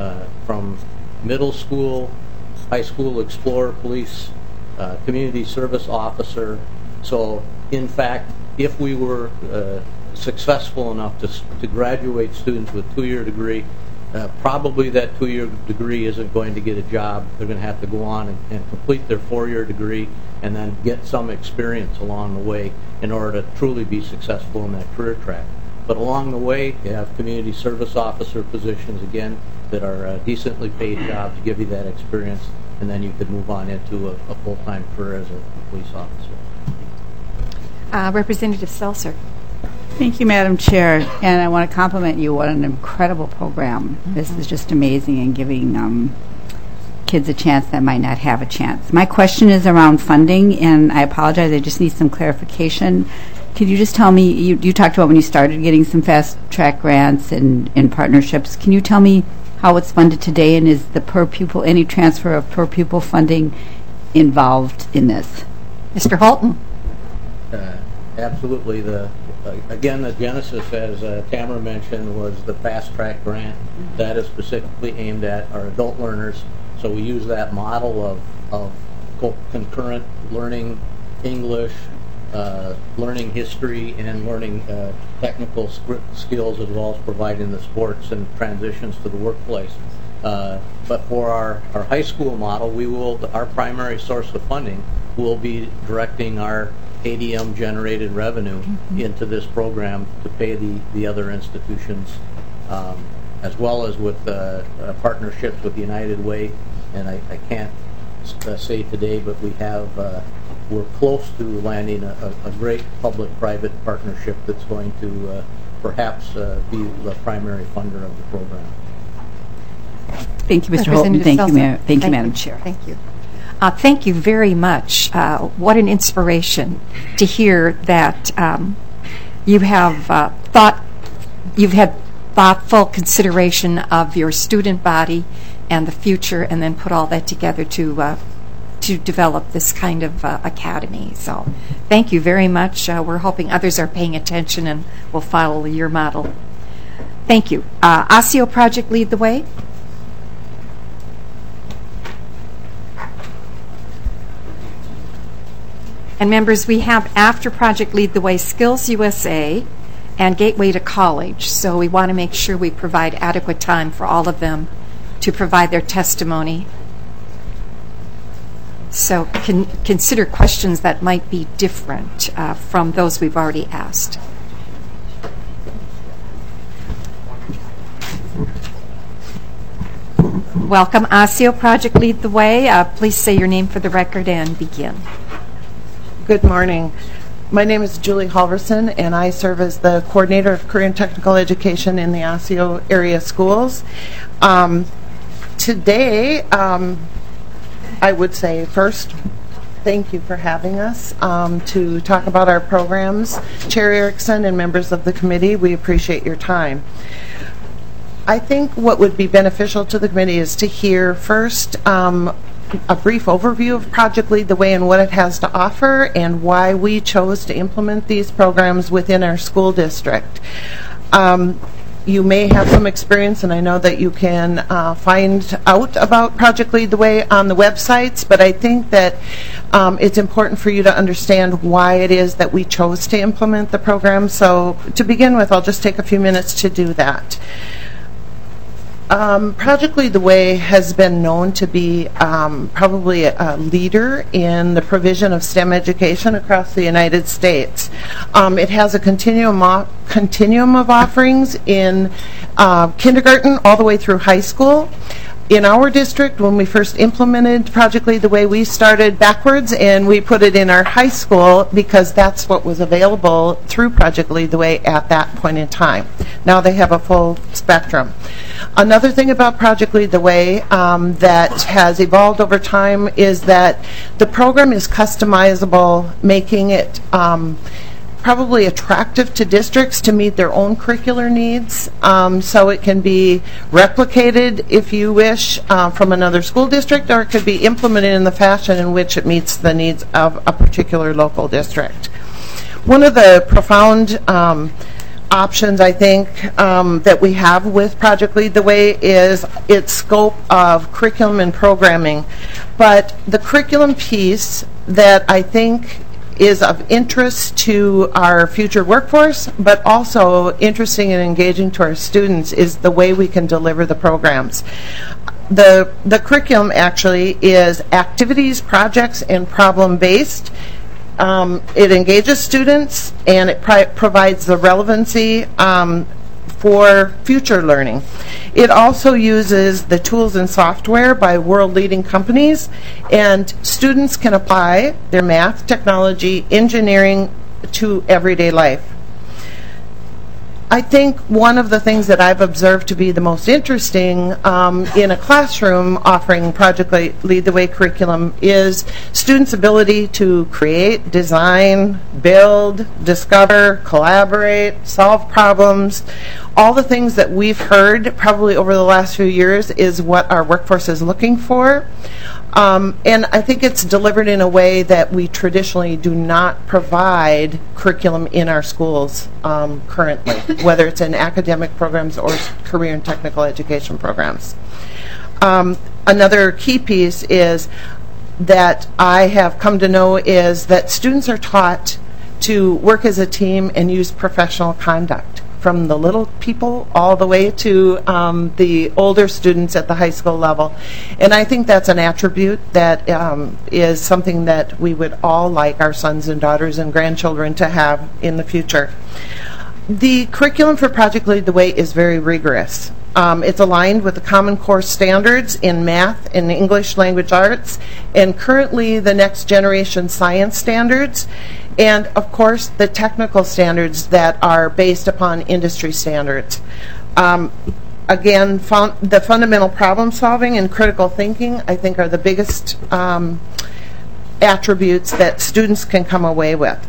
middle school, high school explorer police, community service officer. So in fact, if we were successful enough to graduate students with a 2-year degree, probably that 2-year degree isn't going to get a job. They're going to have to go on and complete their 4-year degree and then get some experience along the way in order to truly be successful in that career track. But along the way, you have community service officer positions, again, that are decently paid jobs to give you that experience, and then you could move on into a full-time career as a police officer. Representative Seltzer. Thank you, Madam Chair, and I want to compliment you. What an incredible program. This is just amazing in giving kids a chance that might not have a chance. My question is around funding, and I apologize, I just need some clarification. Could you just tell me, you talked about when you started getting some fast-track grants and partnerships. Can you tell me how it's funded today, and is the per-pupil, any transfer of per-pupil funding involved in this? Mr. Halton. Absolutely. Again, the genesis, as Tamara mentioned, was the Fast Track grant. That is specifically aimed at our adult learners. So we use that model of concurrent learning English, learning history, and learning technical skills, as well as providing the sports and transitions to the workplace. But for our high school model, our primary source of funding will be directing our ADM generated revenue into this program to pay the other institutions, as well as with partnerships with United Way. And I can't say today, but we're close to landing a great public-private partnership that's going to perhaps be the primary funder of the program. Thank you, Mr. Holton. Thank you, Madam Chair. Thank you. Thank you very much. What an inspiration to hear that you've had thoughtful consideration of your student body and the future, and then put all that together to develop this kind of academy. So thank you very much. We're hoping others are paying attention and will follow your model. Thank you. ASIO Project, lead the way. And members, we have after Project Lead the Way Skills USA and Gateway to College. So we want to make sure we provide adequate time for all of them to provide their testimony. So consider questions that might be different from those we've already asked. Welcome, ASIO Project Lead the Way. Please say your name for the record and begin. Good morning. My name is Julie Halverson, and I serve as the Coordinator of Career and Technical Education in the ASIO area schools. Today, I would say first, thank you for having us to talk about our programs. Chair Erickson and members of the committee, we appreciate your time. I think what would be beneficial to the committee is to hear first a brief overview of Project Lead the Way and what it has to offer and why we chose to implement these programs within our school district. You may have some experience, and I know that you can find out about Project Lead the Way on the websites, but I think that it's important for you to understand why it is that we chose to implement the program. So to begin with, I'll just take a few minutes to do that. Project Lead the Way has been known to be probably a leader in the provision of STEM education across the United States. It has a continuum of offerings in kindergarten all the way through high school. In our district, when we first implemented Project Lead the Way, we started backwards and we put it in our high school because that's what was available through Project Lead the Way at that point in time. Now they have a full spectrum. Another thing about Project Lead the Way that has evolved over time is that the program is customizable, making it probably attractive to districts to meet their own curricular needs. So it can be replicated, if you wish, from another school district, or it could be implemented in the fashion in which it meets the needs of a particular local district. One of the profound options, I think, that we have with Project Lead the Way is its scope of curriculum and programming. But the curriculum piece that I think is of interest to our future workforce, but also interesting and engaging to our students, is the way we can deliver the programs. The curriculum actually is activities, projects, and problem-based. It engages students, and it provides the relevancy for future learning. It also uses the tools and software by world-leading companies, and students can apply their math, technology, engineering to everyday life. I think one of the things that I've observed to be the most interesting in a classroom offering Project Lead the Way curriculum is students' ability to create, design, build, discover, collaborate, solve problems. All the things that we've heard probably over the last few years is what our workforce is looking for. And I think it's delivered in a way that we traditionally do not provide curriculum in our schools currently, whether it's in academic programs or career and technical education programs. Another key piece is that I have come to know is that students are taught to work as a team and use professional conduct, from the little people all the way to the older students at the high school level. And I think that's an attribute that is something that we would all like our sons and daughters and grandchildren to have in the future. The curriculum for Project Lead the Way is very rigorous. It's aligned with the Common Core standards in math and English language arts, and currently the next generation science standards, and of course the technical standards that are based upon industry standards. Again, the fundamental problem solving and critical thinking, I think, are the biggest attributes that students can come away with.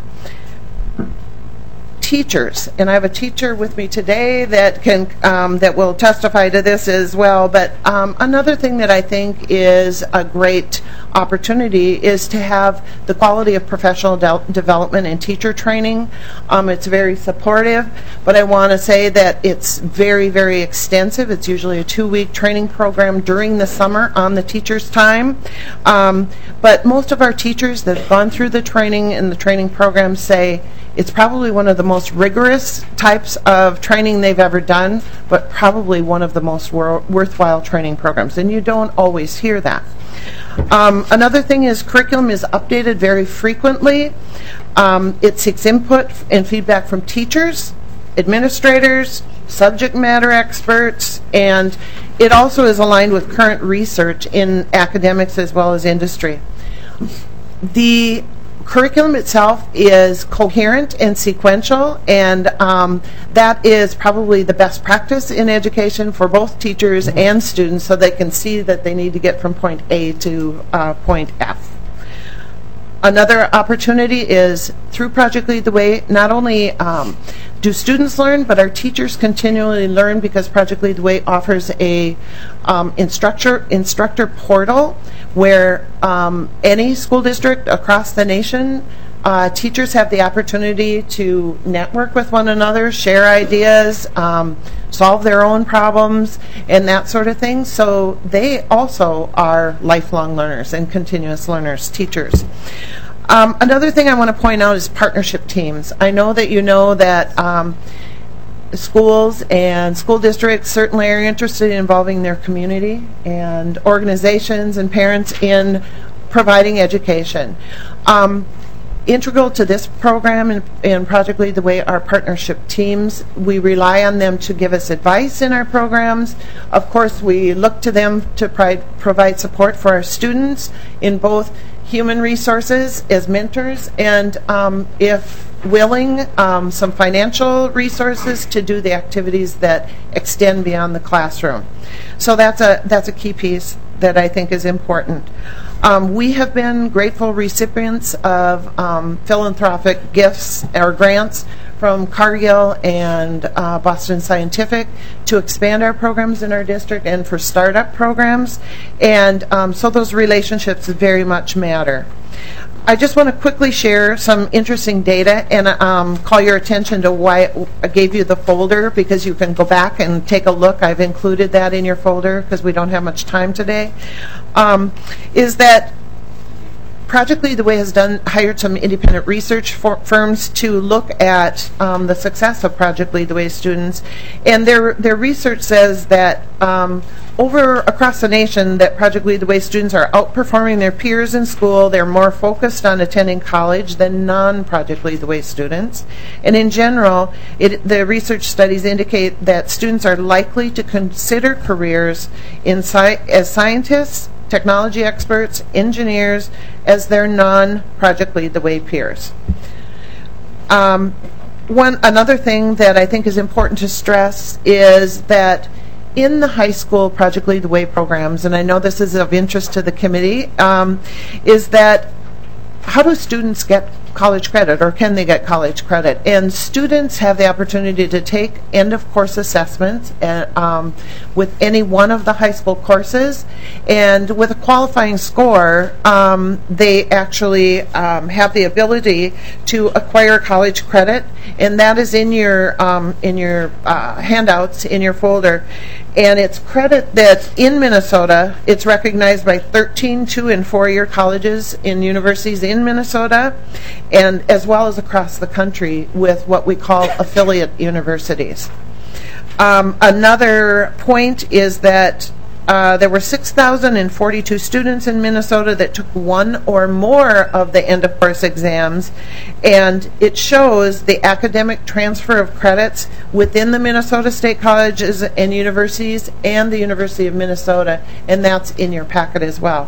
Teachers, and I have a teacher with me today that can that will testify to this as well, but another thing that I think is a great opportunity is to have the quality of professional development and teacher training. It's very supportive, but I want to say that it's very, very extensive. It's usually a 2-week training program during the summer on the teacher's time. But most of our teachers that have gone through the training and the training program say it's probably one of the most rigorous types of training they've ever done, but probably one of the most worthwhile training programs. And you don't always hear that. Another thing is curriculum is updated very frequently. It seeks input and feedback from teachers, administrators, subject matter experts, and it also is aligned with current research in academics as well as industry. The curriculum itself is coherent and sequential, and that is probably the best practice in education for both teachers and students, so they can see that they need to get from point A to point F. Another opportunity is through Project Lead the Way, not only do students learn, but our teachers continually learn, because Project Lead the Way offers a instructor portal where any school district across the nation, teachers have the opportunity to network with one another, share ideas, solve their own problems, and that sort of thing. So they also are lifelong learners and continuous learners, teachers. Another thing I want to point out is partnership teams. I know that you know that schools and school districts certainly are interested in involving their community and organizations and parents in providing education. Integral to this program and Project Lead the Way are partnership teams. We rely on them to give us advice in our programs. Of course, we look to them to provide support for our students in both human resources as mentors and, if willing, some financial resources to do the activities that extend beyond the classroom. So that's a key piece that I think is important. We have been grateful recipients of philanthropic gifts or grants from Cargill and Boston Scientific to expand our programs in our district and for startup programs. And so those relationships very much matter. I just want to quickly share some interesting data and call your attention to why I gave you the folder, because you can go back and take a look. I've included that in your folder because we don't have much time today. Is that Project Lead the Way has hired some independent research firms to look at the success of Project Lead the Way students, and their research says that across the nation that Project Lead the Way students are outperforming their peers in school. They're more focused on attending college than non-Project Lead the Way students. And in general, the research studies indicate that students are likely to consider careers as scientists, technology experts, engineers, as their non-Project Lead the Way peers. Another thing that I think is important to stress is that in the high school Project Lead the Way programs, and I know this is of interest to the committee, is that how do students get college credit, or can they get college credit? And students have the opportunity to take end-of-course assessments with any one of the high school courses, and with a qualifying score, they actually have the ability to acquire college credit, and that is in your handouts in your folder. And it's credit that's in Minnesota. It's recognized by 13 2- and 4-year colleges and universities in Minnesota, and as well as across the country with what we call affiliate universities. Another point is that there were 6,042 students in Minnesota that took one or more of the end-of-course exams, and it shows the academic transfer of credits within the Minnesota State Colleges and Universities and the University of Minnesota, and that's in your packet as well.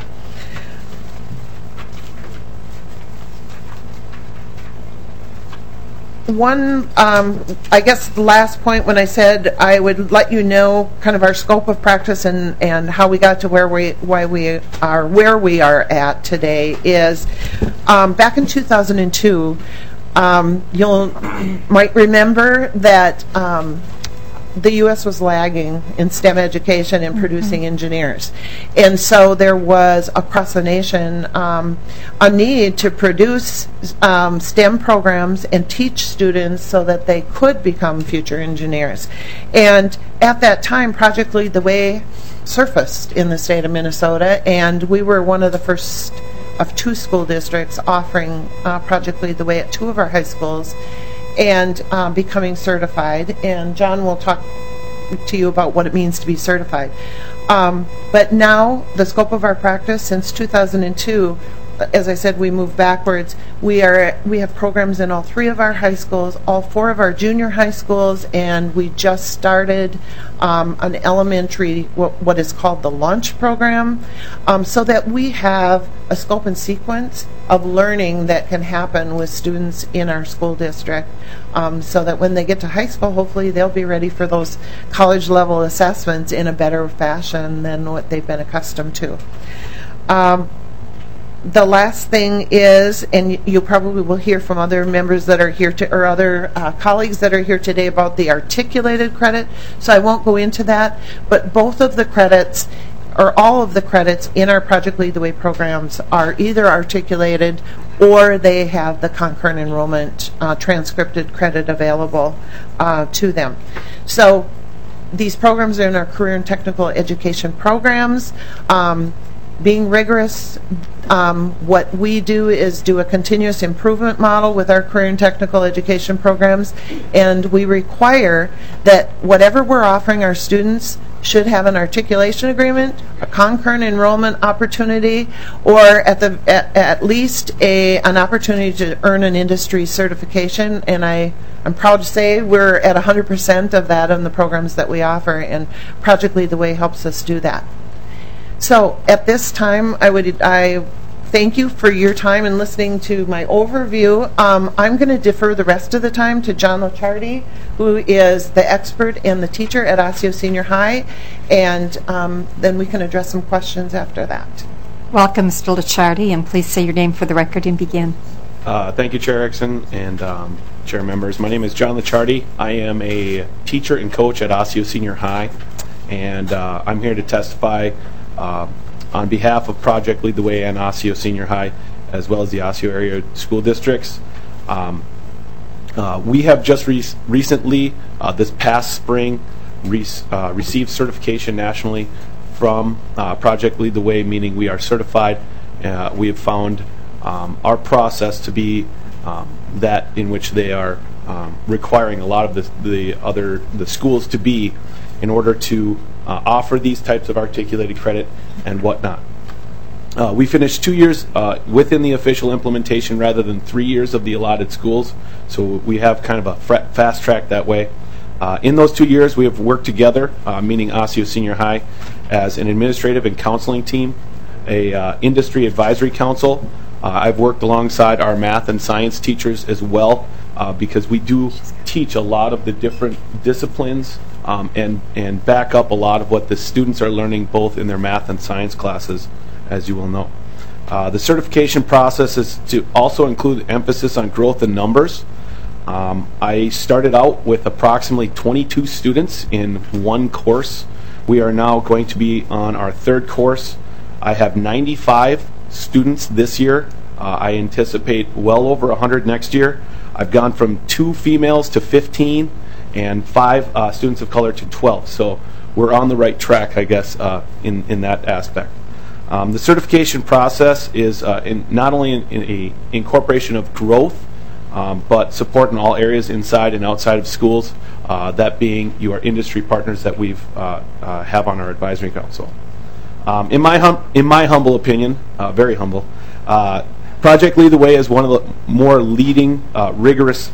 I guess the last point when I said I would let you know kind of our scope of practice and how we got to where we are at today is back in 2002, you might remember that the U.S. was lagging in STEM education and producing engineers. And so there was, across the nation, a need to produce STEM programs and teach students so that they could become future engineers. And at that time, Project Lead the Way surfaced in the state of Minnesota, and we were one of the first of 2 school districts offering Project Lead the Way at 2 of our high schools, and becoming certified. And John will talk to you about what it means to be certified. But now, the scope of our practice since 2002, as I said, we moved backwards. We have programs in all 3 of our high schools, all 4 of our junior high schools, and we just started an elementary, what is called the Launch program, so that we have a scope and sequence of learning that can happen with students in our school district, so that when they get to high school, hopefully they'll be ready for those college level assessments in a better fashion than what they've been accustomed to. The last thing is, and you probably will hear from other members that are here or other colleagues that are here today about the articulated credit, so I won't go into that, but both of the credits, or all of the credits in our Project Lead the Way programs are either articulated or they have the concurrent enrollment transcripted credit available to them. So these programs are in our career and technical education programs. Being rigorous, what we do is do a continuous improvement model with our career and technical education programs, and we require that whatever we're offering our students should have an articulation agreement, a concurrent enrollment opportunity, or at least an opportunity to earn an industry certification. And I'm proud to say we're at 100% of that in the programs that we offer, and Project Lead the Way helps us do that. So at this time, I thank you for your time and listening to my overview. I'm going to defer the rest of the time to John Licciardi, who is the expert and the teacher at Osseo Senior High, and then we can address some questions after that. Welcome, Mr. Licciardi, and please say your name for the record and begin. Thank you, Chair Erickson and Chair members. My name is John Licciardi. I am a teacher and coach at Osseo Senior High, and I'm here to testify on behalf of Project Lead the Way and Osseo Senior High, as well as the Osseo area school districts. We have just recently, this past spring, received certification nationally from Project Lead the Way, meaning we are certified. We have found our process to be that in which they are requiring a lot of the schools to be in order to offer these types of articulated credit and whatnot. We finished 2 years within the official implementation rather than 3 years of the allotted schools, so we have kind of a fast track that way. In those 2 years, we have worked together, meaning Osseo Senior High, as an administrative and counseling team, a industry advisory council. I've worked alongside our math and science teachers as well because we do teach a lot of the different disciplines and back up a lot of what the students are learning both in their math and science classes, as you will know. The certification process is to also include emphasis on growth in numbers. I started out with approximately 22 students in one course. We are now going to be on our third course. I have 95 students this year. I anticipate well over 100 next year. I've gone from 2 females to 15 and 5 students of color to 12. So we're on the right track, I guess, in that aspect. The certification process is not only an incorporation of growth, but support in all areas inside and outside of schools, that being your industry partners that we have on our advisory council. In my humble opinion, very humble, Project Lead the Way is one of the more leading, rigorous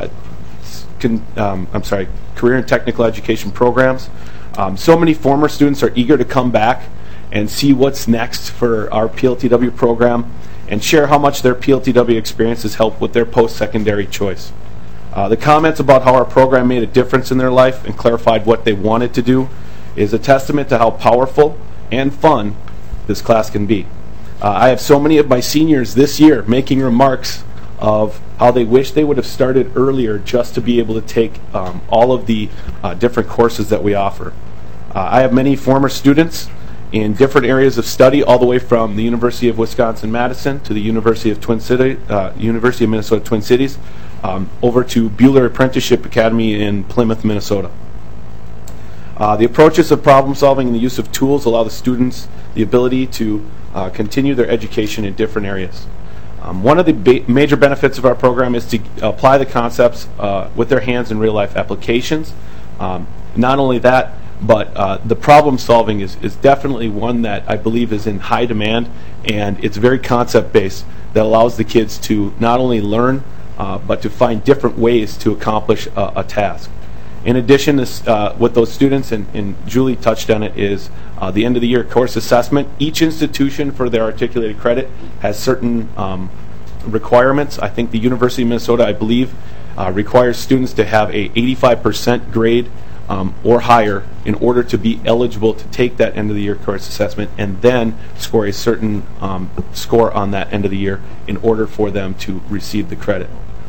career and technical education programs. So many former students are eager to come back and see what's next for our PLTW program and share how much their PLTW experience has helped with their post-secondary choice. The comments about how our program made a difference in their life and clarified what they wanted to do is a testament to how powerful and fun this class can be. I have so many of my seniors this year making remarks of how they wish they would have started earlier just to be able to take all of the different courses that we offer. I have many former students in different areas of study, all the way from the University of Wisconsin-Madison to the University of University of Minnesota Twin Cities, over to Bueller Apprenticeship Academy in Plymouth, Minnesota. The approaches of problem solving and the use of tools allow the students the ability to continue their education in different areas. One of the major benefits of our program is to apply the concepts with their hands in real-life applications. Not only that, but the problem solving is definitely one that I believe is in high demand, and it's very concept-based that allows the kids to not only learn, but to find different ways to accomplish a task. In addition, with those students, and Julie touched on it, is the end of the year course assessment. Each institution for their articulated credit has certain requirements. I think the University of Minnesota, I believe, requires students to have a 85% grade or higher in order to be eligible to take that end of the year course assessment, and then score a certain score on that end of the year in order for them to receive the credit.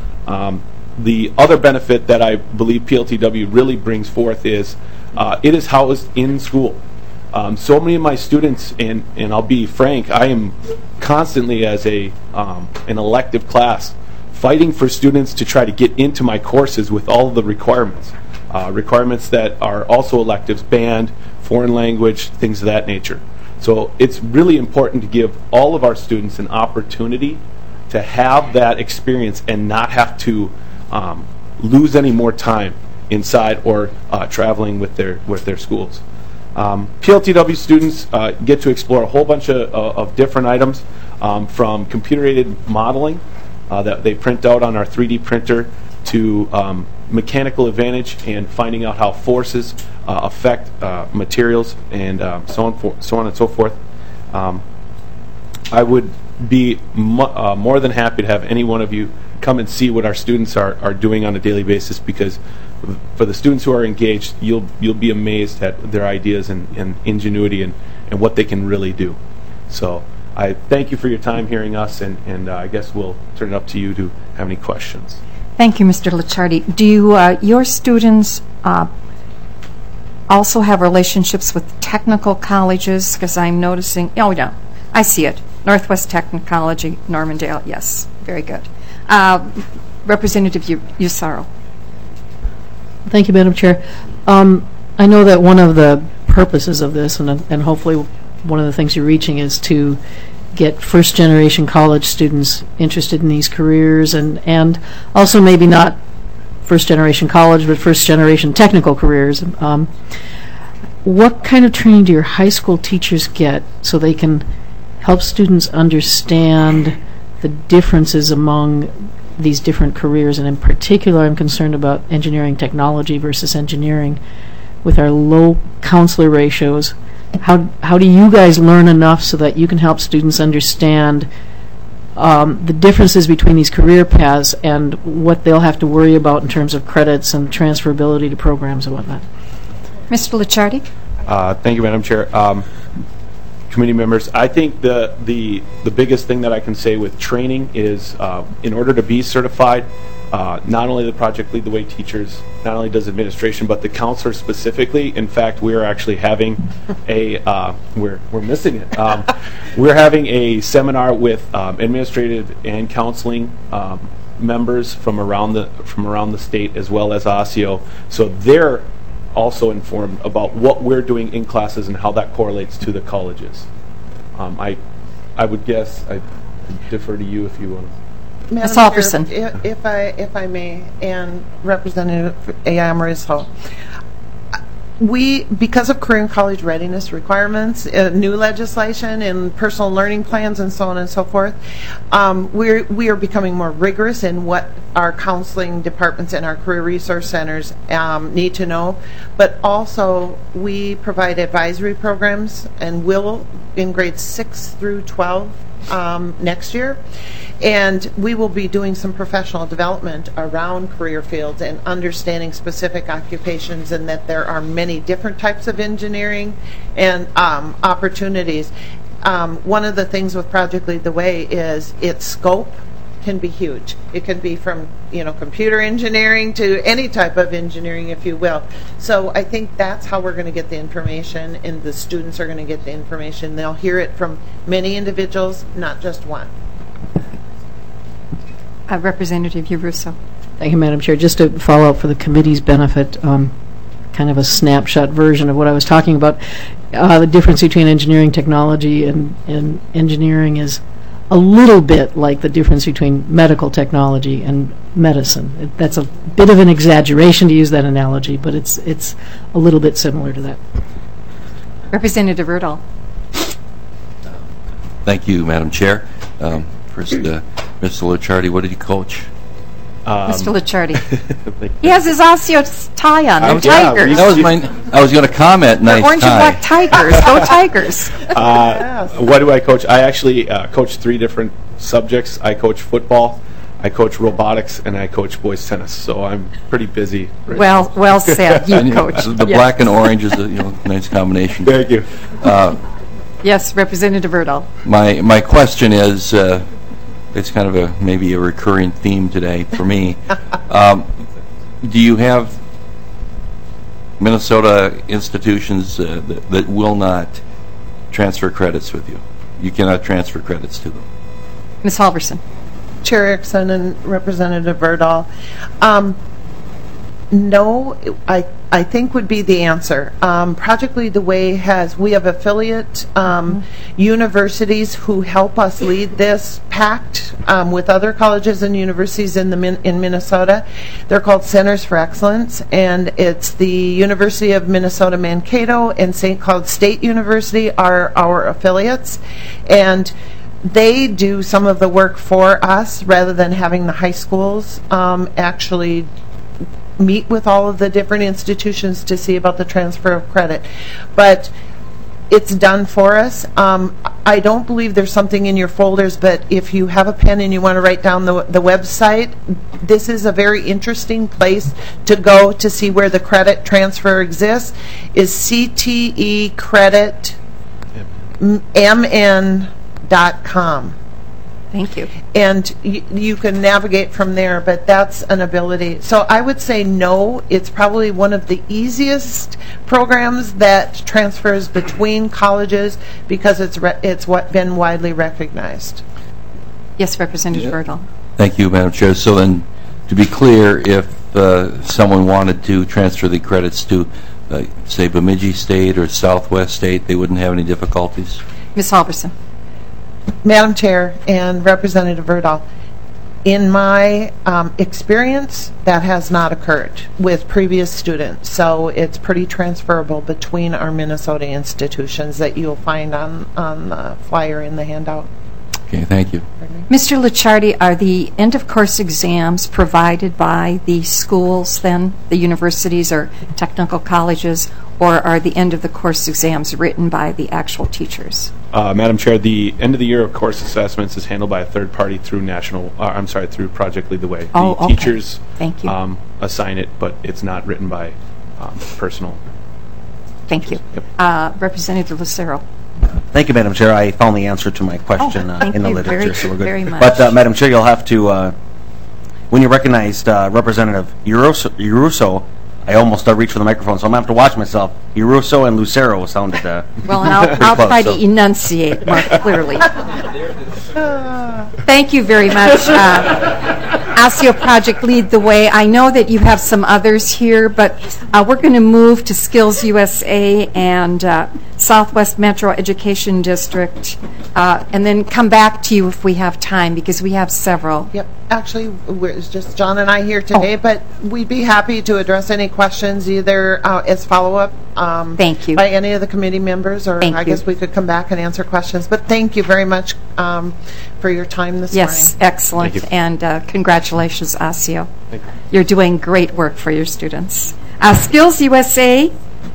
The other benefit that I believe PLTW really brings forth is it is housed in school. So many of my students, and I'll be frank, I am constantly as an elective class fighting for students to try to get into my courses with all of the requirements. Requirements that are also electives, band, foreign language, things of that nature. So it's really important to give all of our students an opportunity to have that experience and not have to lose any more time inside or traveling with their schools. PLTW students get to explore a whole bunch of different items, from computer-aided modeling that they print out on our 3D printer to mechanical advantage and finding out how forces affect materials and so on and so forth. I would be more than happy to have any one of you come and see what our students are doing on a daily basis, because for the students who are engaged, you'll be amazed at their ideas and ingenuity and what they can really do. So I thank you for your time hearing us, and I guess we'll turn it up to you to have any questions. Thank you, Mr. Licciardi. Do your students also have relationships with technical colleges? Because I'm noticing, oh no, I see it. Northwest Technology, Normandale, yes, very good. Representative Usaro. Thank you, Madam Chair. I know that one of the purposes of this, and hopefully one of the things you're reaching, is to get first-generation college students interested in these careers, and also maybe not first-generation college, but first-generation technical careers. What kind of training do your high school teachers get so they can help students understand the differences among these different careers? And in particular, I'm concerned about engineering technology versus engineering. With our low counselor ratios, how do you guys learn enough so that you can help students understand the differences between these career paths and what they'll have to worry about in terms of credits and transferability to programs and whatnot. Mr. Licciardi? Thank you, Madam Chair. Committee members, I think the biggest thing that I can say with training is in order to be certified, not only the Project Lead the Way teachers, not only does administration, but the counselors specifically. In fact, we are actually having we're missing it. We're having a seminar with administrative and counseling members from around the state as well as OSSEO. So they're also informed about what we're doing in classes and how that correlates to the colleges. I would guess I defer to you if you want. Ms. Halverson. If I may, and Representative Amarillo, because of career and college readiness requirements, new legislation and personal learning plans and so on and so forth, we are becoming more rigorous in what our counseling departments and our career resource centers need to know. But also, we provide advisory programs and will in grades 6 through 12 next year. And we will be doing some professional development around career fields and understanding specific occupations, and that there are many different types of engineering and opportunities. One of the things with Project Lead the Way is its scope can be huge. It can be from computer engineering to any type of engineering, if you will. So I think that's how we're going to get the information, and the students are going to get the information. They'll hear it from many individuals, not just one. Representative Yarusso. Thank you, Madam Chair. Just to follow up for the committee's benefit, kind of a snapshot version of what I was talking about, the difference between engineering technology and engineering is a little bit like the difference between medical technology and medicine. That's a bit of an exaggeration to use that analogy, but it's a little bit similar to that. Representative Erdahl. Thank you, Madam Chair. First, Mr. Licciardi, what did you coach? Mr. Licciardi. He has his OSSEO tie on. They're Tigers. That was I was going to comment. Nice orange tie. and black Tigers. Go Tigers. What do I coach? I actually coach 3 different subjects. I coach football, I coach robotics, and I coach boys tennis. So I'm pretty busy. Right now. Well said. You coach. The black and orange is a nice combination. Thank you. Yes, Representative Erdahl. My question is. It's kind of maybe a recurring theme today for me. Do you have Minnesota institutions that will not transfer credits with you? You cannot transfer credits to them. Ms. Halverson. Chair Erickson and Representative Erdahl. No, I think would be the answer. Project Lead the Way we have affiliate universities who help us lead this pact with other colleges and universities in Minnesota. They're called Centers for Excellence, and it's the University of Minnesota Mankato and St. Cloud State University are our affiliates, and they do some of the work for us rather than having the high schools actually meet with all of the different institutions to see about the transfer of credit. But it's done for us. I don't believe there's something in your folders, but if you have a pen and you want to write down the website, this is a very interesting place to go to see where the credit transfer exists, is ctecreditmn.com. Thank you. And you can navigate from there, but that's an ability. So I would say no. It's probably one of the easiest programs that transfers between colleges because it's been widely recognized. Yes, Representative Erdahl. Thank you, Madam Chair. So then, to be clear, if someone wanted to transfer the credits to, say, Bemidji State or Southwest State, they wouldn't have any difficulties? Ms. Halverson. Madam Chair and Representative Erdahl, in my experience, that has not occurred with previous students. So it's pretty transferable between our Minnesota institutions that you'll find on the flyer in the handout. Okay, thank you. Mr. Licciardi, are the end-of-course exams provided by the schools then, the universities or technical colleges, or are the end-of-the-course exams written by the actual teachers? Madam Chair, the end-of-the-year course assessments is handled by a third party through through Project Lead the Way. Oh, the okay. teachers Thank you. Assign it, but it's not written by personal. Thank you. Yep. Representative Lucero. Thank you, Madam Chair. I found the answer to my question thank in the you literature, so we're good. very much. But, Madam Chair, you'll have to, when you recognized Representative Uruso, I almost reached for the microphone, so I'm going to have to watch myself. Uruso and Lucero sounded well, and I'll close, try so. to enunciate more clearly. Thank you very much. ASIO Project Lead the Way. I know that you have some others here, but we're going to move to Skills USA and Southwest Metro Education District, and then come back to you if we have time, because we have several. Yep. Actually, it's just John and I here today, but we'd be happy to address any questions either as follow-up thank you. by any of the committee members, or I guess we could come back and answer questions. But thank you very much for your time this morning. Yes, excellent. And congratulations, ASIO. Thank you. You're doing great work for your students. Skills USA.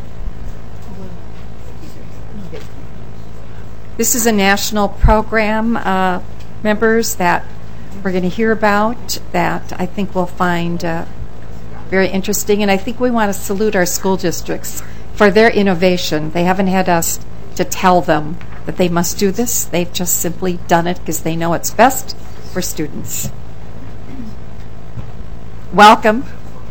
This is a national program, members, that we're going to hear about, that I think we'll find very interesting. And I think we want to salute our school districts for their innovation. They haven't had us to tell them that they must do this. They've just simply done it because they know it's best for students. Welcome.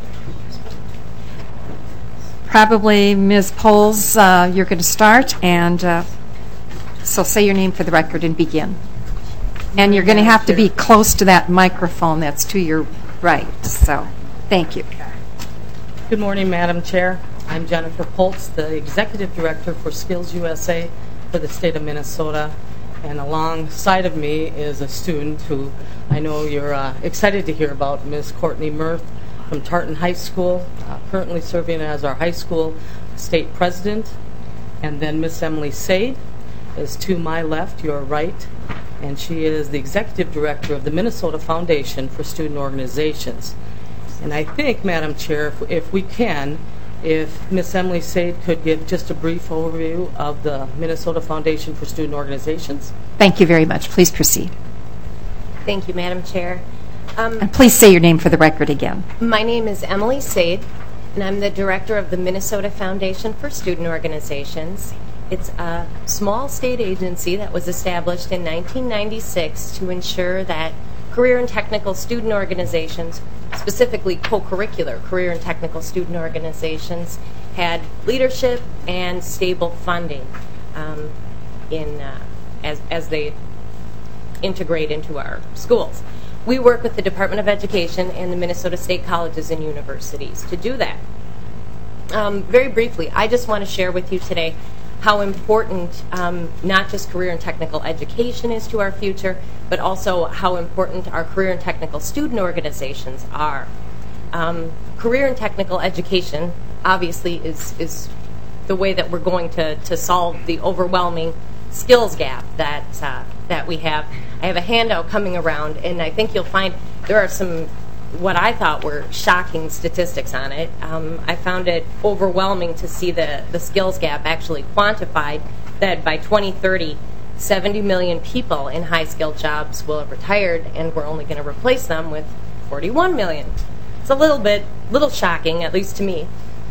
Probably Ms. Poles, you're going to start, and so say your name for the record and begin. And you're going to have to be close to that microphone that's to your right. So, thank you. Good morning, Madam Chair. I'm Jennifer Poltz, the Executive Director for Skills USA for the state of Minnesota. And alongside of me is a student who I know you're excited to hear about, Ms. Courtney Murph from Tartan High School, currently serving as our high school state president. And then Ms. Emily Sade is to my left, your right, and she is the Executive Director of the Minnesota Foundation for Student Organizations. And I think, Madam Chair, if we can, if Ms. Emily Sade could give just a brief overview of the Minnesota Foundation for Student Organizations. Thank you very much. Please proceed. Thank you, Madam Chair. And please say your name for the record again. My name is Emily Sade, and I'm the Director of the Minnesota Foundation for Student Organizations. It's a small state agency that was established in 1996 to ensure that career and technical student organizations, specifically co-curricular career and technical student organizations, had leadership and stable funding as they integrate into our schools. We work with the Department of Education and the Minnesota State Colleges and Universities to do that. Very briefly, I just want to share with you today how important not just career and technical education is to our future, but also how important our career and technical student organizations are. Career and technical education obviously is the way that we're going to solve the overwhelming skills gap that we have. I have a handout coming around, and I think you'll find there are some what I thought were shocking statistics on it. I found it overwhelming to see the skills gap actually quantified, that by 2030, 70 million people in high-skilled jobs will have retired, and we're only going to replace them with 41 million. It's a little shocking, at least to me.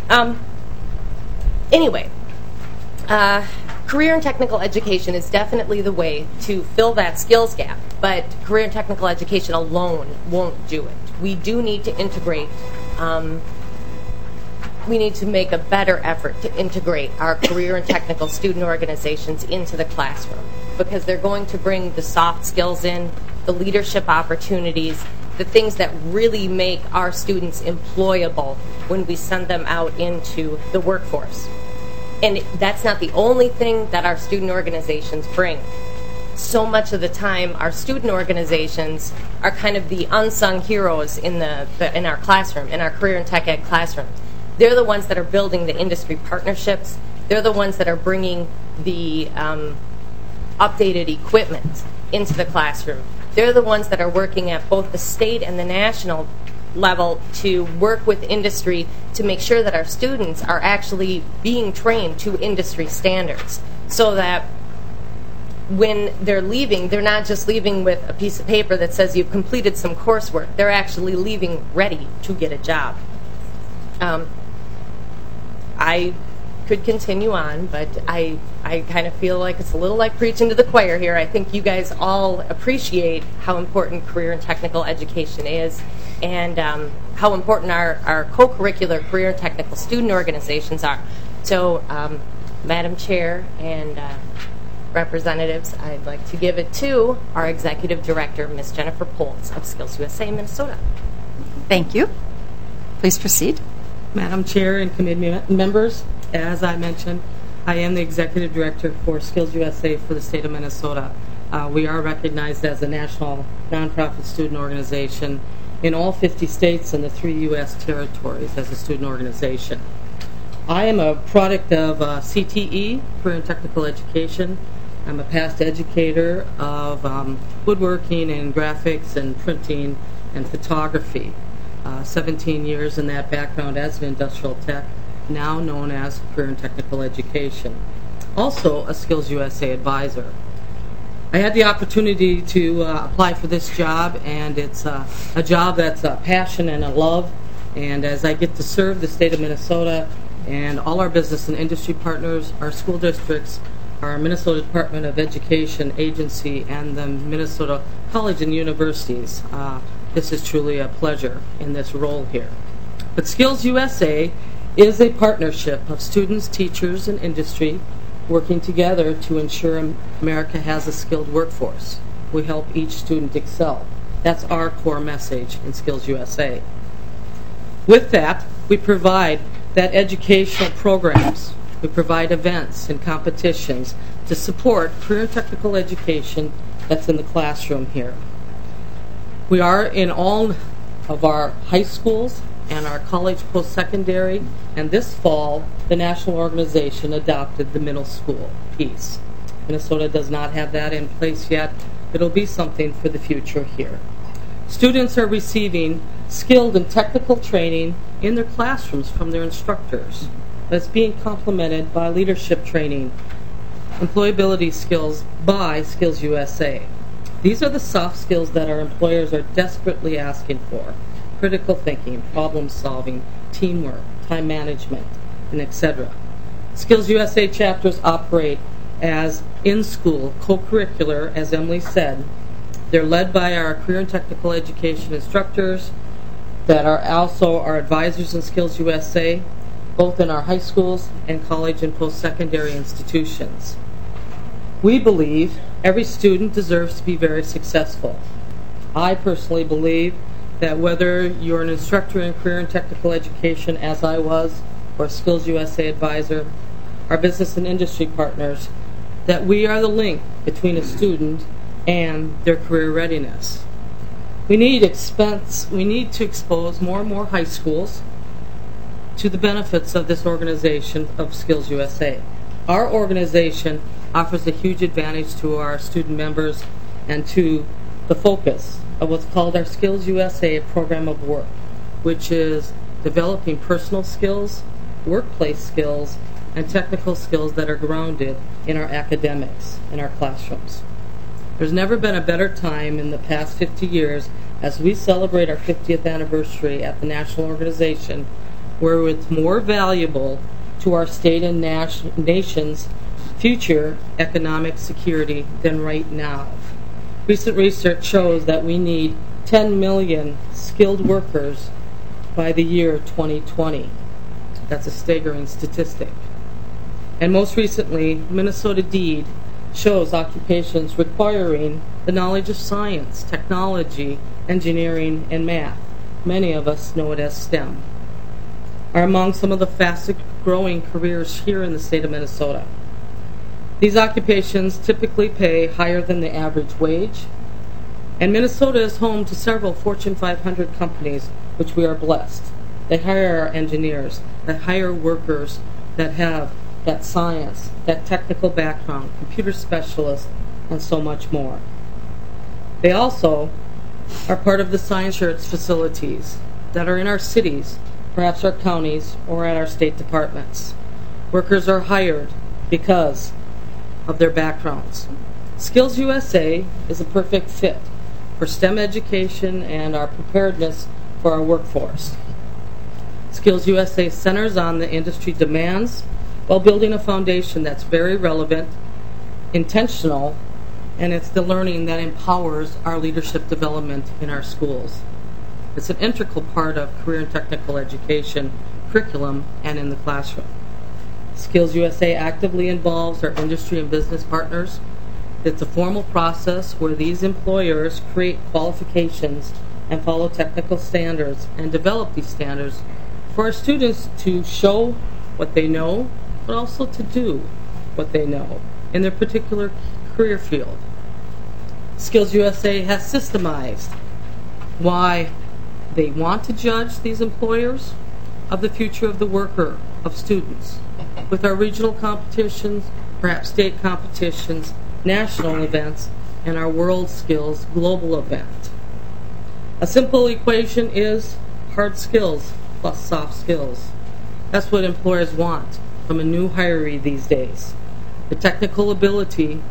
Anyway, career and technical education is definitely the way to fill that skills gap, but career and technical education alone won't do it. We do need to integrate, we need to make a better effort to integrate our career and technical student organizations into the classroom, because they're going to bring the soft skills in, the leadership opportunities, the things that really make our students employable when we send them out into the workforce. And that's not the only thing that our student organizations bring. So much of the time, our student organizations are kind of the unsung heroes in our classroom, in our career and tech ed classroom. They're the ones that are building the industry partnerships. They're the ones that are bringing the updated equipment. into the classroom. They're the ones that are working at both the state and the national level to work with industry to make sure that our students are actually being trained to industry standards, so that when they're leaving, they're not just leaving with a piece of paper that says you've completed some coursework. They're actually leaving ready to get a job. I could continue on, but I kind of feel like it's a little like preaching to the choir here. I think you guys all appreciate how important career and technical education is, and how important our co-curricular career and technical student organizations are. So, Madam Chair and representatives, I'd like to give it to our Executive Director, Ms. Jennifer Poltz of Skills USA Minnesota. Thank you. Please proceed. Madam Chair and committee members, as I mentioned, I am the Executive Director for Skills USA for the state of Minnesota. We are recognized as a national nonprofit student organization in all 50 states and the 3 U.S. territories as a student organization. I am a product of CTE, Career and Technical Education. I'm a past educator of woodworking and graphics and printing and photography. 17 years in that background as an industrial tech, now known as Career and Technical Education. Also a Skills USA advisor. I had the opportunity to apply for this job, and it's a job that's a passion and a love. And as I get to serve the state of Minnesota and all our business and industry partners, our school districts, our Minnesota Department of Education agency, and the Minnesota College and Universities, this is truly a pleasure in this role here. But Skills USA is a partnership of students, teachers, and industry working together to ensure America has a skilled workforce. We help each student excel. That's our core message in Skills USA. With that, we provide that educational programs. We provide events and competitions to support career and technical education that's in the classroom here. We are in all of our high schools and our college post-secondary, and this fall the national organization adopted the middle school piece. Minnesota does not have that in place yet. It'll be something for the future here. Students are receiving skilled and technical training in their classrooms from their instructors. That's being complemented by leadership training, employability skills by Skills USA. These are the soft skills that our employers are desperately asking for: critical thinking, problem solving, teamwork, time management, and etc. Skills USA chapters operate as in-school, co-curricular, as Emily said. They're led by our career and technical education instructors that are also our advisors in Skills USA, both in our high schools and college and post-secondary institutions. We believe every student deserves to be very successful. I personally believe that whether you're an instructor in career and technical education, as I was, or a Skills USA advisor, our business and industry partners, that we are the link between a student and their career readiness. We need to expose more and more high schools to the benefits of this organization of Skills USA. Our organization offers a huge advantage to our student members and to the focus of what's called our Skills USA program of work, which is developing personal skills, workplace skills, and technical skills that are grounded in our academics in our classrooms. There's never been a better time in the past 50 years as we celebrate our 50th anniversary at the national organization, where it's more valuable to our state and nation's future economic security than right now. Recent research shows that we need 10 million skilled workers by the year 2020. That's a staggering statistic. And most recently, Minnesota DEED shows occupations requiring the knowledge of science, technology, engineering, and math. Many of us know it as STEM. Are among some of the fastest growing careers here in the state of Minnesota. These occupations typically pay higher than the average wage, and Minnesota is home to several Fortune 500 companies, which we are blessed. They hire our engineers, they hire workers that have that science, that technical background, computer specialists, and so much more. They also are part of the science arts facilities that are in our cities, perhaps our counties, or at our state departments. Workers are hired because of their backgrounds. Skills USA is a perfect fit for STEM education and our preparedness for our workforce. Skills USA centers on the industry demands while building a foundation that's very relevant, intentional, and it's the learning that empowers our leadership development in our schools. It's an integral part of career and technical education curriculum and in the classroom. Skills USA actively involves our industry and business partners. It's a formal process where these employers create qualifications and follow technical standards and develop these standards for our students to show what they know, but also to do what they know in their particular career field. Skills USA has systemized why they want to judge these employers of the future of the worker, of students, with our regional competitions, perhaps state competitions, national events, and our World Skills global event. A simple equation is hard skills plus soft skills. That's what employers want from a new hiree these days. The technical ability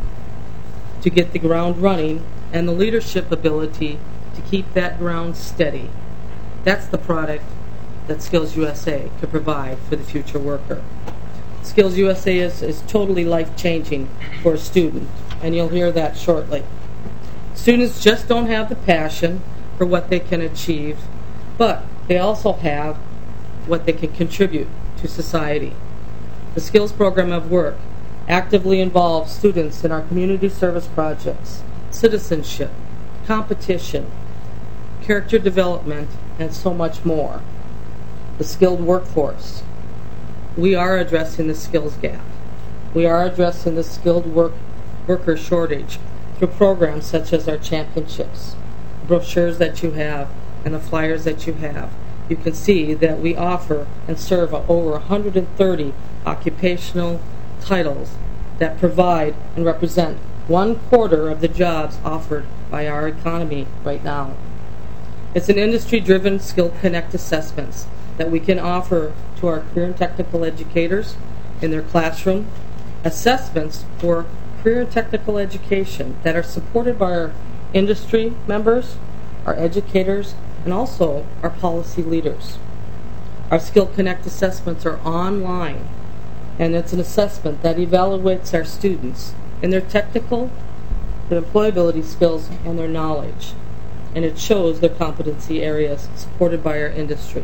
to get the ground running and the leadership ability to keep that ground steady. That's the product that Skills USA could provide for the future worker. Skills USA is totally life-changing for a student, and you'll hear that shortly. Students just don't have the passion for what they can achieve, but they also have what they can contribute to society. The Skills Program of Work actively involves students in our community service projects, citizenship, competition, character development, and so much more. The skilled workforce. We are addressing the skills gap. We are addressing the skilled worker shortage through programs such as our championships, brochures that you have, and the flyers that you have. You can see that we offer and serve over 130 occupational titles that provide and represent 1/4 of the jobs offered by our economy right now. It's an industry-driven Skill Connect assessments that we can offer to our career and technical educators in their classroom, assessments for career and technical education that are supported by our industry members, our educators, and also our policy leaders. Our Skill Connect assessments are online, and it's an assessment that evaluates our students in their technical, their employability skills, and their knowledge. And it shows their competency areas supported by our industry.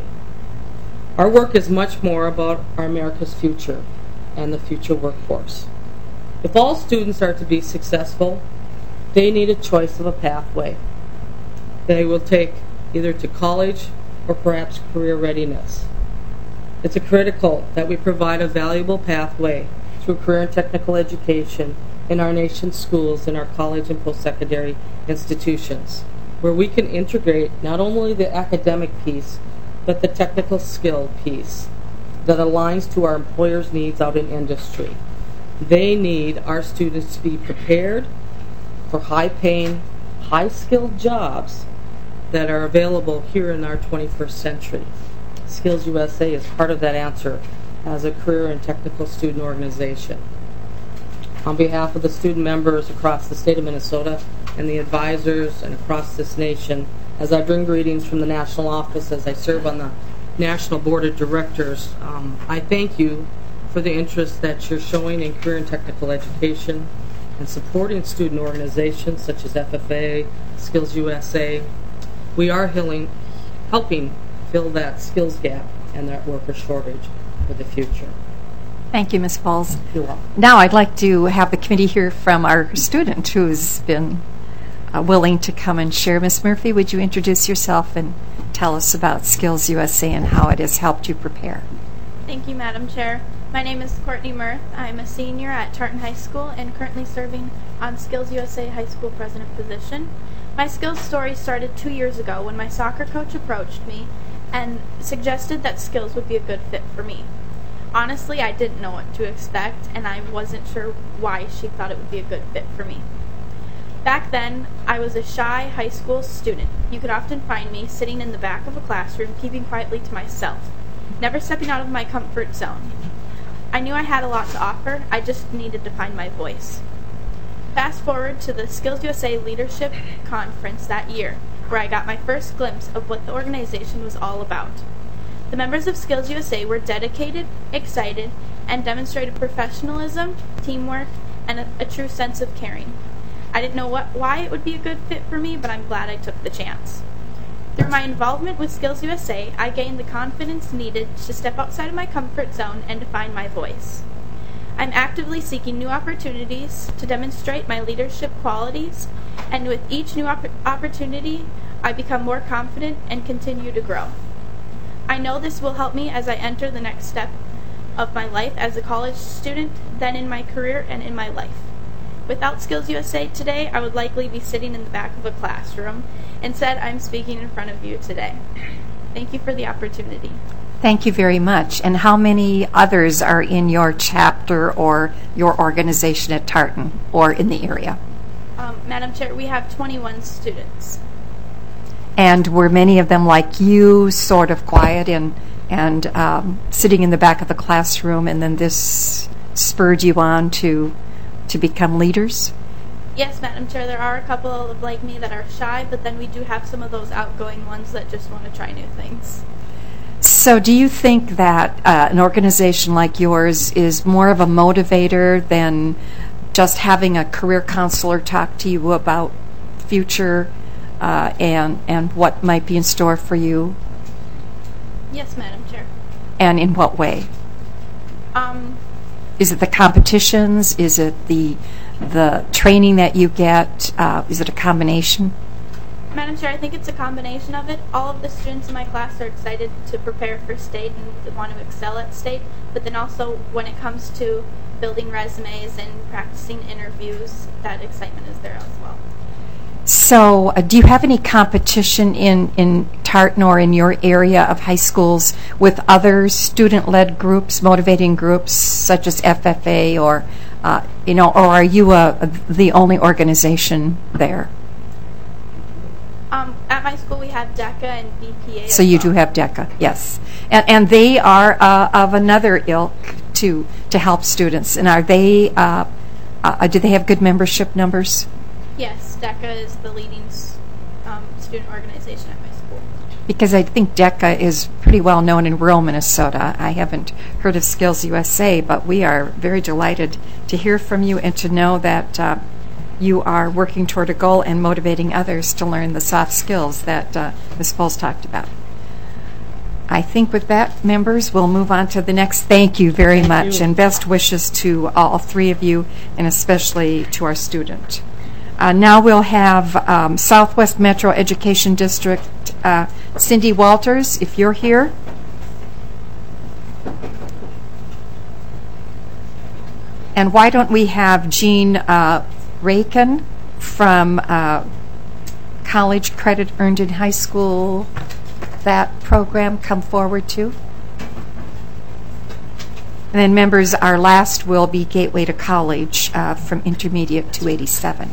Our work is much more about our America's future and the future workforce. If all students are to be successful, they need a choice of a pathway. They will take either to college or perhaps career readiness. It's critical that we provide a valuable pathway through career and technical education in our nation's schools and our college and post-secondary institutions, where we can integrate not only the academic piece, but the technical skill piece that aligns to our employers' needs out in industry. They need our students to be prepared for high-paying, high-skilled jobs that are available here in our 21st century. Skills USA is part of that answer as a career and technical student organization. On behalf of the student members across the state of Minnesota and the advisors and across this nation, as I bring greetings from the national office as I serve on the National Board of Directors, I thank you for the interest that you're showing in career and technical education and supporting student organizations such as FFA, Skills USA. We are helping fill that skills gap and that worker shortage for the future. Thank you, Ms. Pauls. You're welcome. Now I'd like to have the committee hear from our student who's been willing to come and share. Ms. Murphy, would you introduce yourself and tell us about Skills USA and how it has helped you prepare? Thank you, Madam Chair. My name is Courtney Murth. I'm a senior at Tartan High School and currently serving on Skills USA High School President position. My skills story started 2 years ago when my soccer coach approached me and suggested that skills would be a good fit for me. Honestly, I didn't know what to expect, and I wasn't sure why she thought it would be a good fit for me. Back then, I was a shy high school student. You could often find me sitting in the back of a classroom, keeping quietly to myself, never stepping out of my comfort zone. I knew I had a lot to offer, I just needed to find my voice. Fast forward to the Skills USA Leadership Conference that year, where I got my first glimpse of what the organization was all about. The members of Skills USA were dedicated, excited, and demonstrated professionalism, teamwork, and a true sense of caring. I didn't know why it would be a good fit for me, but I'm glad I took the chance. Through my involvement with Skills USA, I gained the confidence needed to step outside of my comfort zone and to find my voice. I'm actively seeking new opportunities to demonstrate my leadership qualities, and with each new opportunity, I become more confident and continue to grow. I know this will help me as I enter the next step of my life as a college student, then in my career and in my life. Without Skills USA today, I would likely be sitting in the back of a classroom. Instead, I'm speaking in front of you today. Thank you for the opportunity. Thank you very much. And how many others are in your chapter or your organization at Tartan or in the area? Madam Chair, we have 21 students. And were many of them like you, sort of quiet and sitting in the back of the classroom, and then this spurred you on to become leaders? Yes, Madam Chair, there are a couple of like me that are shy, but then we do have some of those outgoing ones that just want to try new things. So do you think that an organization like yours is more of a motivator than just having a career counselor talk to you about future and what might be in store for you? Yes, Madam Chair. And in what way? Is it the competitions? Is it the training that you get? Is it a combination? Madam Chair, I think it's a combination of it. All of the students in my class are excited to prepare for state and want to excel at state, but then also when it comes to building resumes and practicing interviews, that excitement is there as well. So do you have any competition in Tartan or in your area of high schools with other student-led groups, motivating groups such as FFA or or are you the only organization there? At my school we have DECA and BPA. So you do have DECA, yes. And they are of another ilk to help students. And are they, do they have good membership numbers? Yes, DECA is the leading student organization at my school. Because I think DECA is pretty well known in rural Minnesota. I haven't heard of Skills USA, but we are very delighted to hear from you and to know that you are working toward a goal and motivating others to learn the soft skills that Ms. Poles talked about. I think with that, members, we'll move on to the next. Thank you very much, and best wishes to all three of you, and especially to our student. Now we'll have Southwest Metro Education District, Cindy Walters, if you're here. And why don't we have Jean Rakin from College Credit Earned in High School, that program, come forward too. And then members, our last will be Gateway to College from Intermediate 287.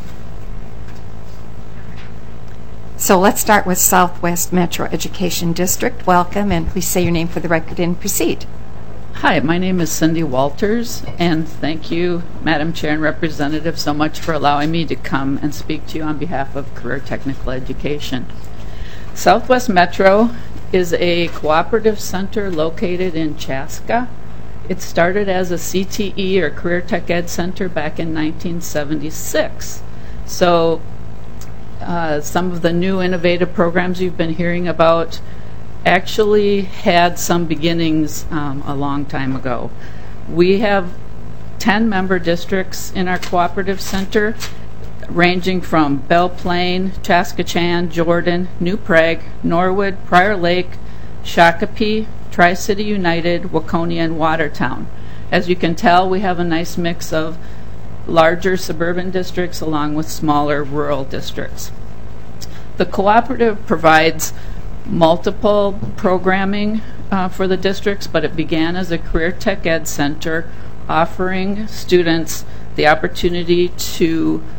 So let's start with Southwest Metro Education District. Welcome, and please say your name for the record and proceed. Hi, my name is Cindy Walters, and thank you, Madam Chair and Representative, so much for allowing me to come and speak to you on behalf of Career Technical Education. Southwest Metro is a cooperative center located in Chaska. It started as a CTE, or Career Tech Ed Center, back in 1976. So some of the new innovative programs you've been hearing about actually had some beginnings a long time ago. We have 10 member districts in our cooperative center, ranging from Belle Plaine, Chaskatchan, Jordan, New Prague, Norwood, Prior Lake, Shakopee, Tri-City United, Waconia, and Watertown. As you can tell, we have a nice mix of larger suburban districts along with smaller rural districts. The cooperative provides multiple programming for the districts, but it began as a Career Tech Ed Center, offering students the opportunity to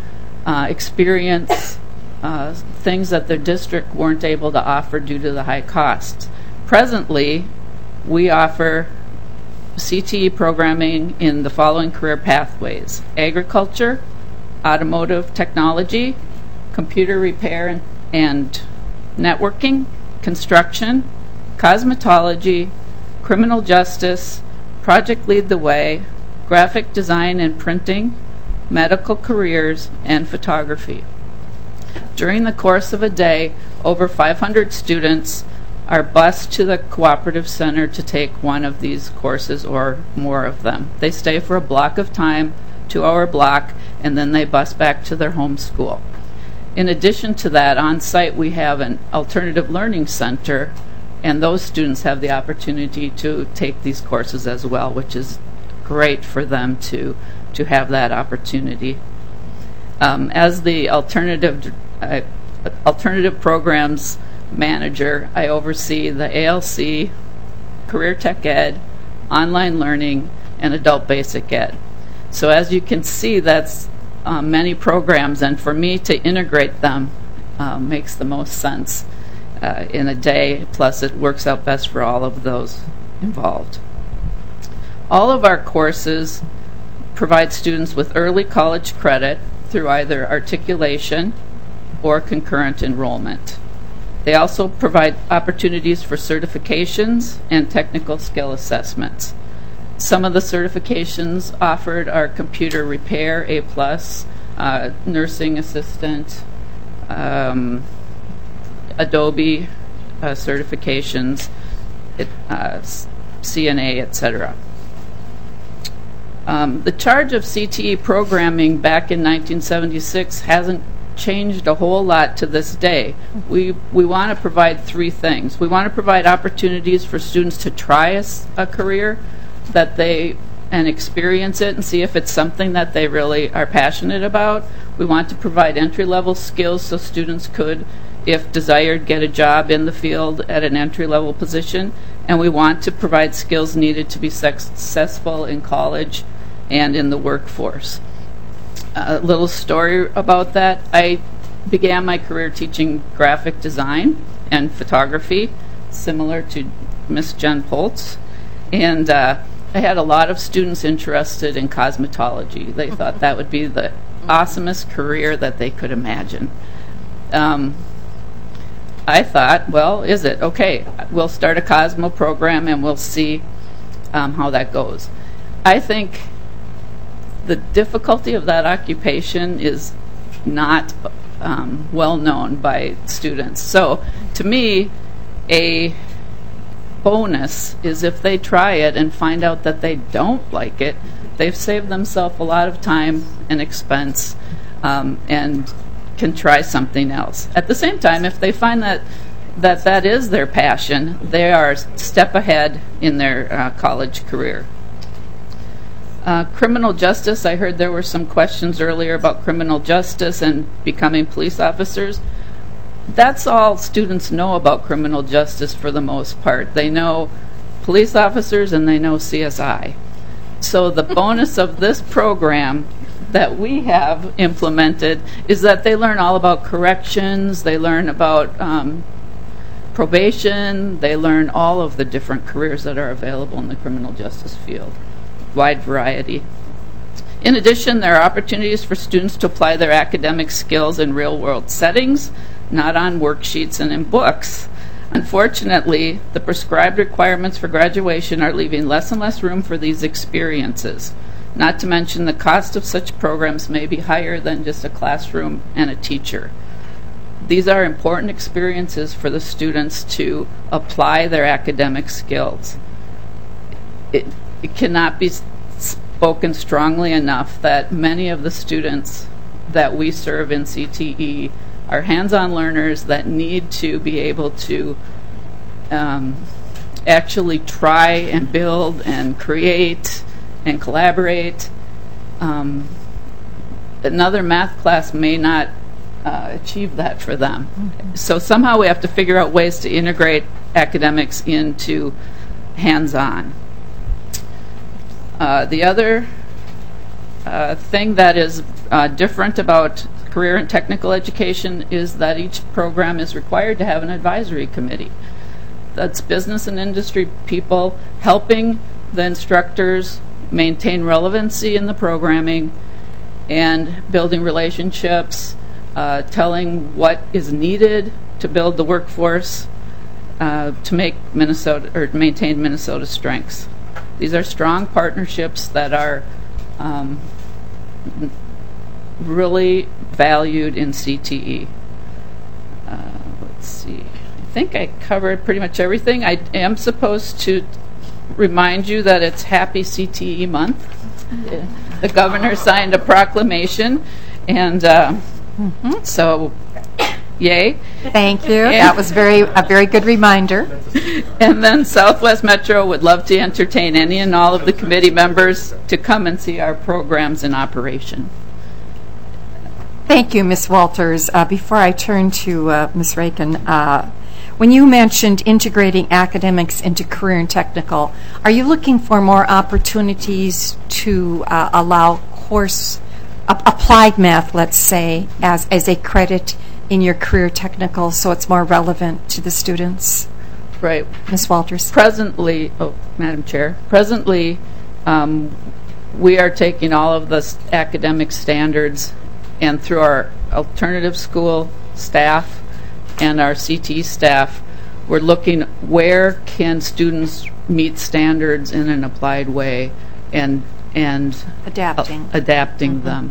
experience things that their district weren't able to offer due to the high costs. Presently, we offer CTE programming in the following career pathways: agriculture, automotive technology, computer repair and networking, construction, cosmetology, criminal justice, project lead the way, graphic design and printing, medical careers, and photography. During the course of a day, over 500 students are bused to the Cooperative Center to take one of these courses or more of them. They stay for a block of time, 2-hour block, and then they bus back to their home school. In addition to that, on site we have an alternative learning center, and those students have the opportunity to take these courses as well, which is great for them to have that opportunity. As the alternative programs manager, I oversee the ALC, Career Tech Ed, online learning, and adult basic ed. So as you can see, that's many programs, and for me to integrate them makes the most sense in a day, plus it works out best for all of those involved. All of our courses provide students with early college credit through either articulation or concurrent enrollment. They also provide opportunities for certifications and technical skill assessments. Some of the certifications offered are computer repair, A+, nursing assistant, Adobe certifications, CNA, etc. The charge of CTE programming back in 1976 hasn't changed a whole lot to this day. We want to provide three things. We want to provide opportunities for students to try a career and experience it and see if it's something that they really are passionate about. We want to provide entry-level skills so students could, if desired, get a job in the field at an entry-level position. And we want to provide skills needed to be successful in college and in the workforce. A little story about that. I began my career teaching graphic design and photography, similar to Miss Jen Poltz. And I had a lot of students interested in cosmetology. They thought that would be the awesomest career that they could imagine. I thought, well, is it? Okay, we'll start a Cosmo program and we'll see how that goes. I think the difficulty of that occupation is not well known by students. So to me, a bonus is if they try it and find out that they don't like it, they've saved themselves a lot of time and expense and can try something else. At the same time, if they find that is their passion, they are a step ahead in their college career. Criminal justice, I heard there were some questions earlier about criminal justice and becoming police officers. That's all students know about criminal justice for the most part. They know police officers and they know CSI. So the bonus of this program that we have implemented is that they learn all about corrections, they learn about probation, they learn all of the different careers that are available in the criminal justice field. Wide variety. In addition, there are opportunities for students to apply their academic skills in real-world settings, not on worksheets and in books. Unfortunately, the prescribed requirements for graduation are leaving less and less room for these experiences. Not to mention the cost of such programs may be higher than just a classroom and a teacher. These are important experiences for the students to apply their academic skills. It cannot be spoken strongly enough that many of the students that we serve in CTE are hands-on learners that need to be able to actually try and build and create and collaborate. Another math class may not achieve that for them. So somehow we have to figure out ways to integrate academics into hands-on. The other thing that is different about career and technical education is that each program is required to have an advisory committee. That's business and industry people helping the instructors maintain relevancy in the programming and building relationships, telling what is needed to build the workforce to make Minnesota or maintain Minnesota's strengths. These are strong partnerships that are really valued in CTE. Let's see. I think I covered pretty much everything. I am supposed to remind you that it's Happy CTE Month. The governor signed a proclamation, and so, yay. Thank you. That was a very good reminder. And then Southwest Metro would love to entertain any and all of the committee members to come and see our programs in operation. Thank you, Ms. Walters. Before I turn to Ms. Rakin, when you mentioned integrating academics into career and technical, are you looking for more opportunities to allow applied math, let's say, as a credit in your career technical so it's more relevant to the students? Right. Ms. Walters. Presently, Madam Chair, presently we are taking all of the academic standards and through our alternative school staff and our CT staff, we're looking where can students meet standards in an applied way and adapting them.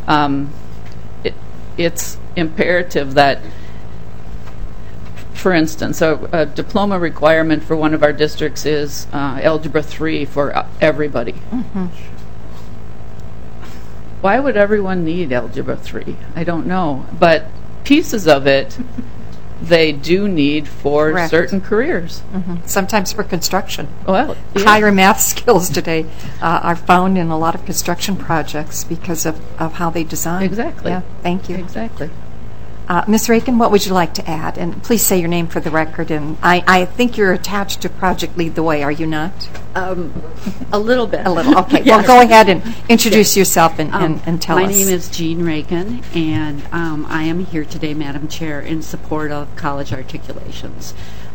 It's imperative that, for instance, a diploma requirement for one of our districts is Algebra 3 for everybody. Mm-hmm. Why would everyone need Algebra 3? I don't know. But pieces of it they do need for Correct. Certain careers. Mm-hmm. Sometimes for construction. Well, yeah. Higher math skills today are found in a lot of construction projects because of how they design. Exactly. Yeah, thank you. Exactly. Ms. Rakin, what would you like to add? And please say your name for the record. And I think you're attached to Project Lead the Way, are you not? A little bit. A little, okay. Yes. Well, go ahead and introduce yourself and tell us. My name is Jean Rakin, and I am here today, Madam Chair, in support of college articulations.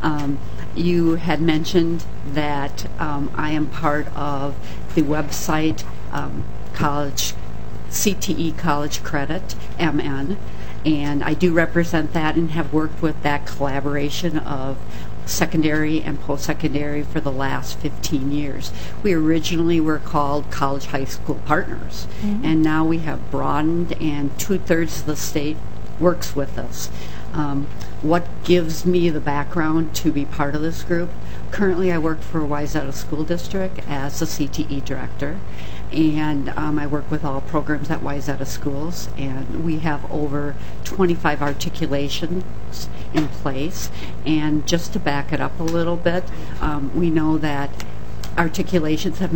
You had mentioned that I am part of the website College CTE College Credit, MN, and I do represent that and have worked with that collaboration of secondary and post-secondary for the last 15 years. We originally were called College High School Partners, and now we have broadened, and 2/3 of the state works with us. What gives me the background to be part of this group? Currently, I work for Wayzata School District as the CTE director, and I work with all programs at Wayzata Schools, and we have over 25 articulations in place. And just to back it up a little bit, we know that articulations have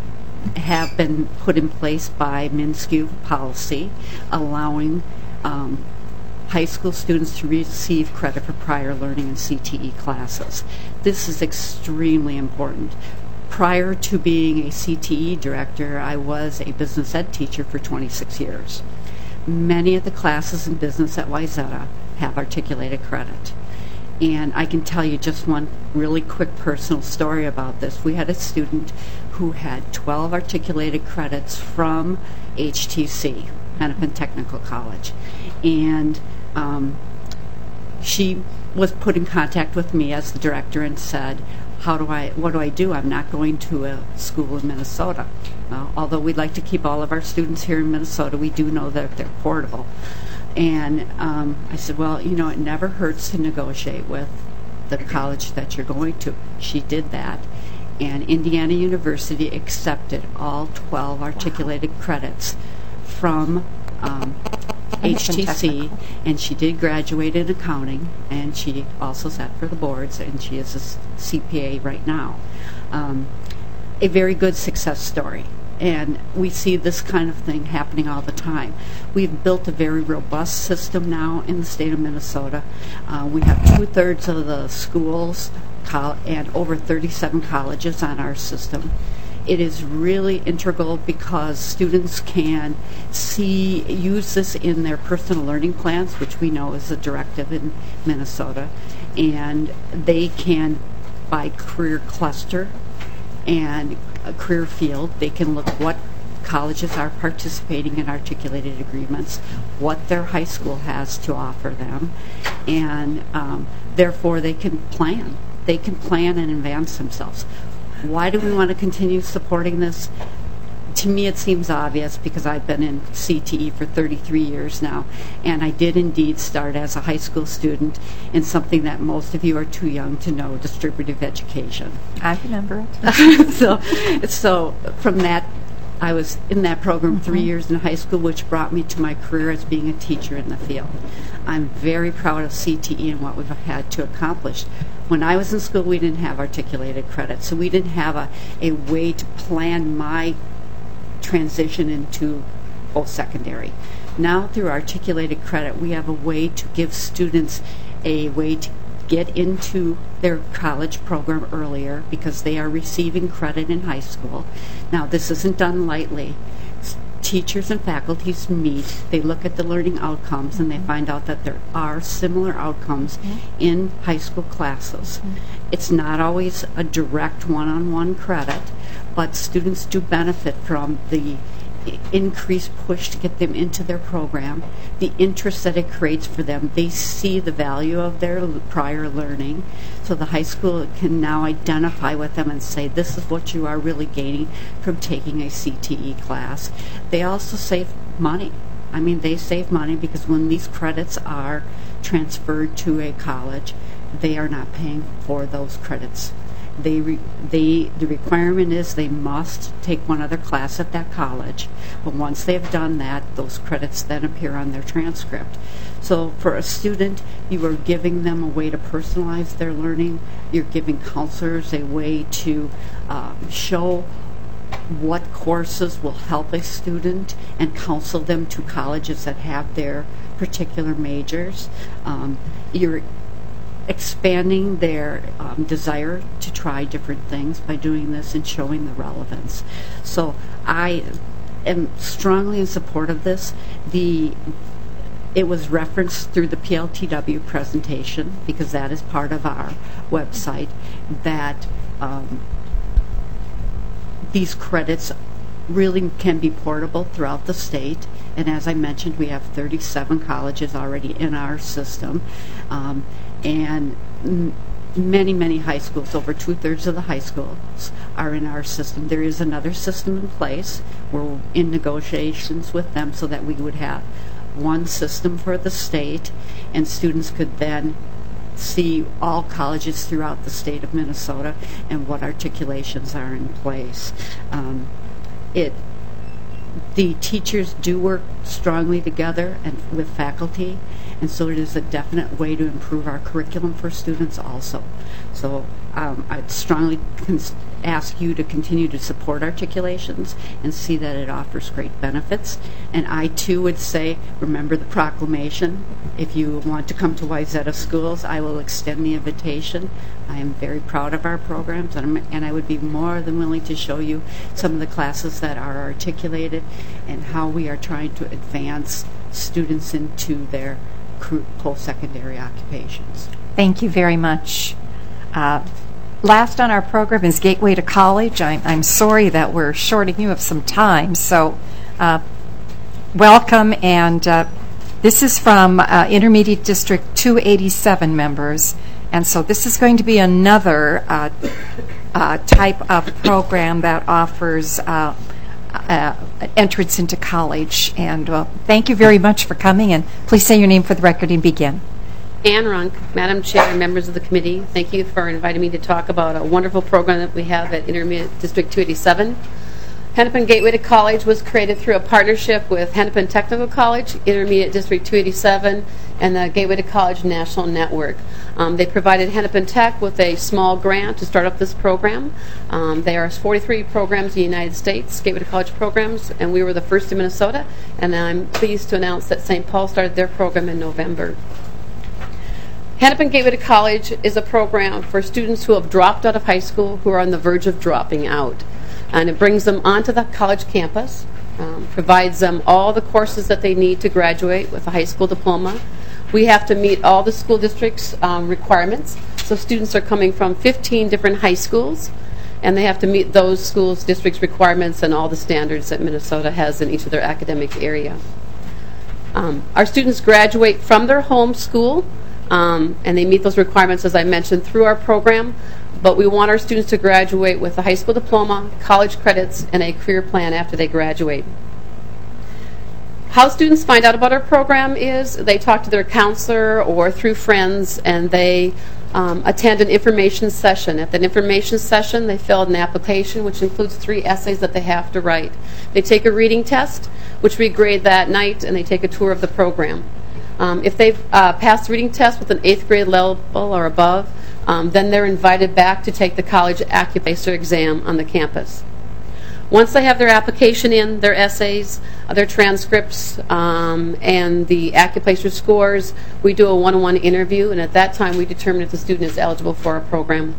been put in place by MnSCU policy, allowing high school students to receive credit for prior learning in CTE classes. This is extremely important. Prior to being a CTE director, I was a business ed teacher for 26 years. Many of the classes in business at Wayzata have articulated credit. And I can tell you just one really quick personal story about this. We had a student who had 12 articulated credits from HTC, Hennepin Technical College. And she was put in contact with me as the director and said, what do I do? I'm not going to a school in Minnesota. Although we'd like to keep all of our students here in Minnesota, we do know that they're portable. And I said, well, it never hurts to negotiate with the college that you're going to. She did that. And Indiana University accepted all 12 articulated credits from HTC, and she did graduate in accounting, and she also sat for the boards, and she is a CPA right now. A very good success story, and we see this kind of thing happening all the time. We've built a very robust system now in the state of Minnesota. We have 2/3 of the schools and over 37 colleges on our system. it is really integral because students can use this in their personal learning plans, which we know is a directive in Minnesota, and they can, by career cluster and a career field, they can look what colleges are participating in articulated agreements, what their high school has to offer them, and therefore they can plan. They can plan and advance themselves. Why do we want to continue supporting this? To me, it seems obvious because I've been in CTE for 33 years now, and I did indeed start as a high school student in something that most of you are too young to know, distributive education. I remember it. So from that, I was in that program 3 years in high school, which brought me to my career as being a teacher in the field. I'm very proud of CTE and what we've had to accomplish. When I was in school, we didn't have articulated credit, so we didn't have a way to plan my transition into post-secondary. Now, through articulated credit, we have a way to give students a way to get into their college program earlier because they are receiving credit in high school. Now, this isn't done lightly. Teachers and faculties meet, they look at the learning outcomes, and they find out that there are similar outcomes in high school classes. It's not always a direct one-on-one credit, but students do benefit from the increased push to get them into their program, the interest that it creates for them. They see the value of their prior learning, so the high school can now identify with them and say, this is what you are really gaining from taking a CTE class. They also save money. I mean, they save money because when these credits are transferred to a college, they are not paying for those credits. The requirement is they must take one other class at that college, but once they've done that, those credits then appear on their transcript. So for a student, you are giving them a way to personalize their learning. You're giving counselors a way to show what courses will help a student and counsel them to colleges that have their particular majors. You're expanding their desire to try different things by doing this and showing the relevance. So I am strongly in support of this. It was referenced through the PLTW presentation because that is part of our website, that these credits really can be portable throughout the state. And as I mentioned, we have 37 colleges already in our system. And many, many high schools, over 2/3 of the high schools are in our system. There is another system in place. We're in negotiations with them so that we would have one system for the state, and students could then see all colleges throughout the state of Minnesota and what articulations are in place. The teachers do work strongly together and with faculty, and so it is a definite way to improve our curriculum for students also. So I'd strongly ask you to continue to support articulations and see that it offers great benefits. And I too would say, remember the proclamation. If you want to come to Wayzata Schools, I will extend the invitation. I am very proud of our programs, and I would be more than willing to show you some of the classes that are articulated and how we are trying to advance students into their post-secondary occupations. Thank you very much. Last on our program is Gateway to College. I'm sorry that we're shorting you of some time, so welcome. And this is from Intermediate District 287 members. And so this is going to be another type of program that offers entrance into college. And thank you very much for coming. And please say your name for the record and begin. Ann Runk, Madam Chair and members of the committee, thank you for inviting me to talk about a wonderful program that we have at Intermediate District 287. Hennepin Gateway to College was created through a partnership with Hennepin Technical College, Intermediate District 287, and the Gateway to College National Network. They provided Hennepin Tech with a small grant to start up this program. There are 43 programs in the United States, Gateway to College programs, and we were the first in Minnesota, and I'm pleased to announce that St. Paul started their program in November. Hennepin Gateway to College is a program for students who have dropped out of high school, who are on the verge of dropping out. and it brings them onto the college campus, provides them all the courses that they need to graduate with a high school diploma. We have to meet all the school district's requirements. So students are coming from 15 different high schools, and they have to meet those schools' district's requirements and all the standards that Minnesota has in each of their academic area. Our students graduate from their home school, and they meet those requirements, as I mentioned, through our program. But we want our students to graduate with a high school diploma, college credits, and a career plan after they graduate. How students find out about our program is they talk to their counselor or through friends, and they attend an information session. At that information session, they fill out an application, which includes 3 essays that they have to write. They take a reading test, which we grade that night, and they take a tour of the program. If they've passed the reading test with an 8th grade level or above, then they're invited back to take the college Accupacer exam on the campus. Once they have their application in, their essays, their transcripts, and the Accupacer scores, we do a one-on-one interview, and at that time we determine if the student is eligible for our program.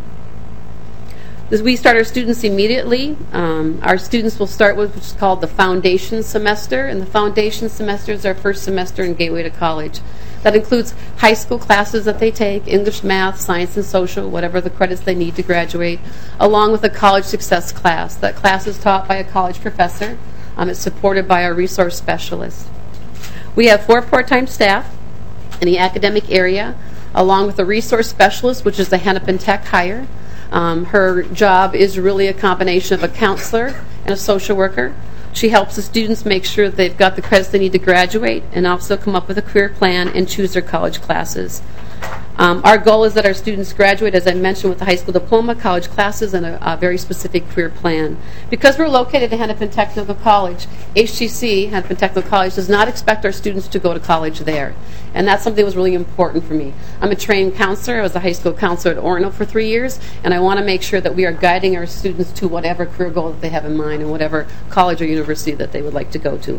As we start our students immediately, our students will start with what's called the foundation semester, and the foundation semester is our first semester in Gateway to College. That includes high school classes that they take, English, math, science, and social, whatever the credits they need to graduate, along with a college success class. That class is taught by a college professor. It's supported by our resource specialist. We have 4 part-time staff in the academic area, along with a resource specialist, which is the Hennepin Tech hire. Her job is really a combination of a counselor and a social worker. She helps the students make sure that they've got the credits they need to graduate and also come up with a career plan and choose their college classes. Our goal is that our students graduate, as I mentioned, with a high school diploma, college classes, and a very specific career plan. Because we're located at Hennepin Technical College, HTC, Hennepin Technical College, does not expect our students to go to college there. And that's something that was really important for me. I'm a trained counselor. I was a high school counselor at Orono for 3 years, and I want to make sure that we are guiding our students to whatever career goal that they have in mind and whatever college or university that they would like to go to.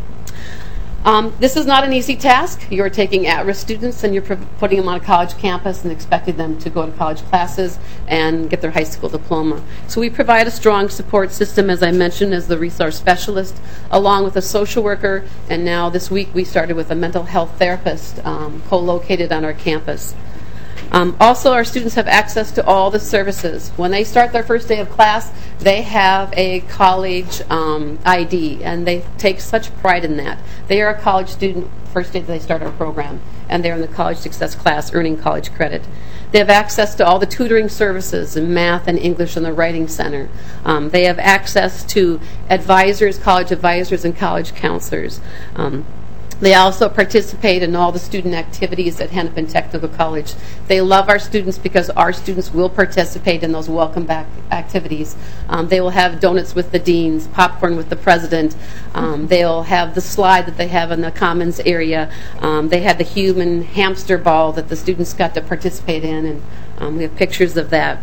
This is not an easy task. You're taking at-risk students and you're putting them on a college campus and expecting them to go to college classes and get their high school diploma. So we provide a strong support system, as I mentioned, as the resource specialist, along with a social worker, and now this week we started with a mental health therapist co-located on our campus. Also, our students have access to all the services. When they start their first day of class, they have a college ID, and they take such pride in that. They are a college student first day that they start our program, and they're in the college success class earning college credit. They have access to all the tutoring services in math and English in the Writing Center. They have access to advisors, college advisors, and college counselors. They also participate in all the student activities at Hennepin Technical College. They love our students because our students will participate in those welcome back activities. They will have donuts with the deans, popcorn with the president. They'll have the slide that they have in the commons area. They had the human hamster ball that the students got to participate in, and we have pictures of that.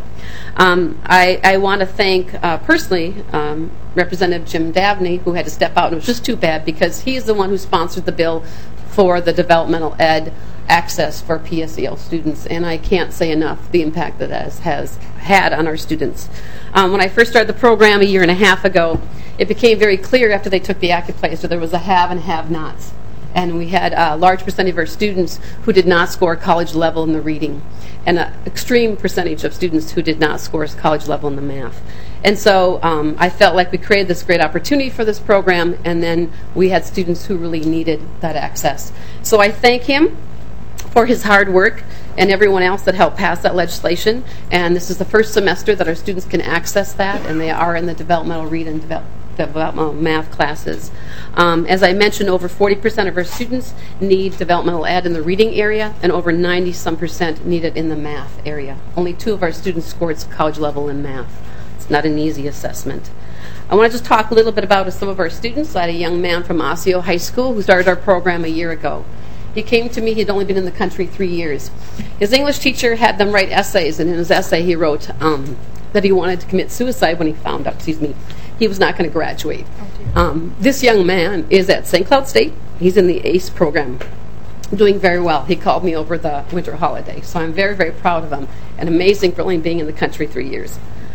I want to thank, personally, Representative Jim Dabney, who had to step out, and it was just too bad because he's the one who sponsored the bill for the developmental ed access for PSEL students, and I can't say enough the impact that has had on our students. When I first started the program a year and a half ago, it became very clear after they took the Accupacer there was a have and have-nots. And we had a large percentage of our students who did not score college level in the reading, and an extreme percentage of students who did not score college level in the math. And so I felt like we created this great opportunity for this program, and then we had students who really needed that access. So I thank him for his hard work and everyone else that helped pass that legislation. And this is the first semester that our students can access that, and they are in the developmental read and developmental math classes. As I mentioned, over 40% of our students need developmental ed in the reading area, and over 90% need it in the math area. Only 2 of our students scored college level in math. It's not an easy assessment. I want to just talk a little bit about some of our students. I had a young man from Osseo High School who started our program a year ago. He came to me, he'd only been in the country 3 years. His English teacher had them write essays, and in his essay he wrote that he wanted to commit suicide when he found out, he was not going to graduate. This young man is at St. Cloud State. He's in the ACE program, doing very well. He called me over the winter holiday, so I'm very, very proud of him, and amazing for only being in the country 3 years.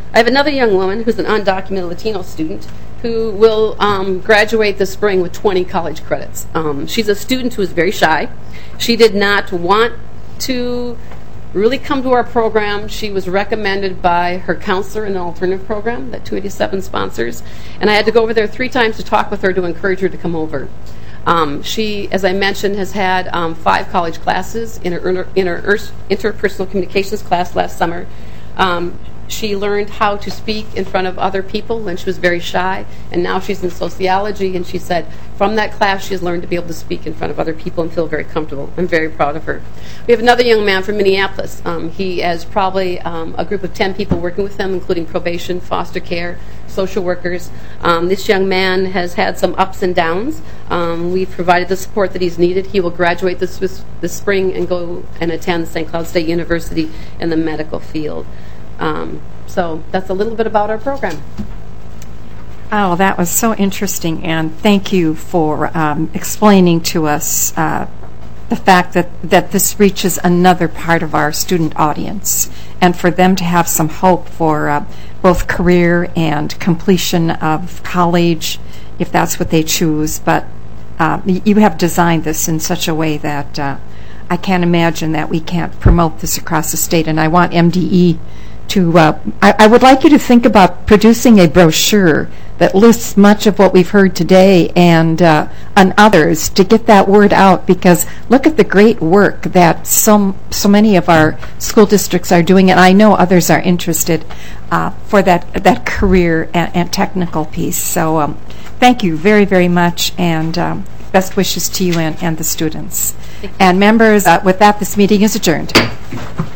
I have another young woman who's an undocumented Latino student who will graduate this spring with 20 college credits. She's a student who is very shy. She did not want to really come to our program. She was recommended by her counselor in the alternative program that 287 sponsors, and I had to go over there 3 times to talk with her to encourage her to come over. She, as I mentioned, has had 5 college classes in her interpersonal communications class last summer. She learned how to speak in front of other people when she was very shy, and now she's in sociology, and she said from that class she has learned to be able to speak in front of other people and feel very comfortable. I'm very proud of her. We have another young man from Minneapolis. He has probably a group of 10 people working with him, including probation, foster care, social workers. This young man has had some ups and downs. We've provided the support that he's needed. He will graduate this spring and go and attend St. Cloud State University in the medical field. So that's a little bit about our program. Oh, that was so interesting, and thank you for explaining to us the fact that this reaches another part of our student audience, and for them to have some hope for both career and completion of college, if that's what they choose. But you have designed this in such a way that I can't imagine that we can't promote this across the state, and I want MDE to, I would like you to think about producing a brochure that lists much of what we've heard today and others to get that word out, because look at the great work that so many of our school districts are doing, and I know others are interested for that career and technical piece. So thank you very, very much, and best wishes to you and the students. And members, with that, this meeting is adjourned.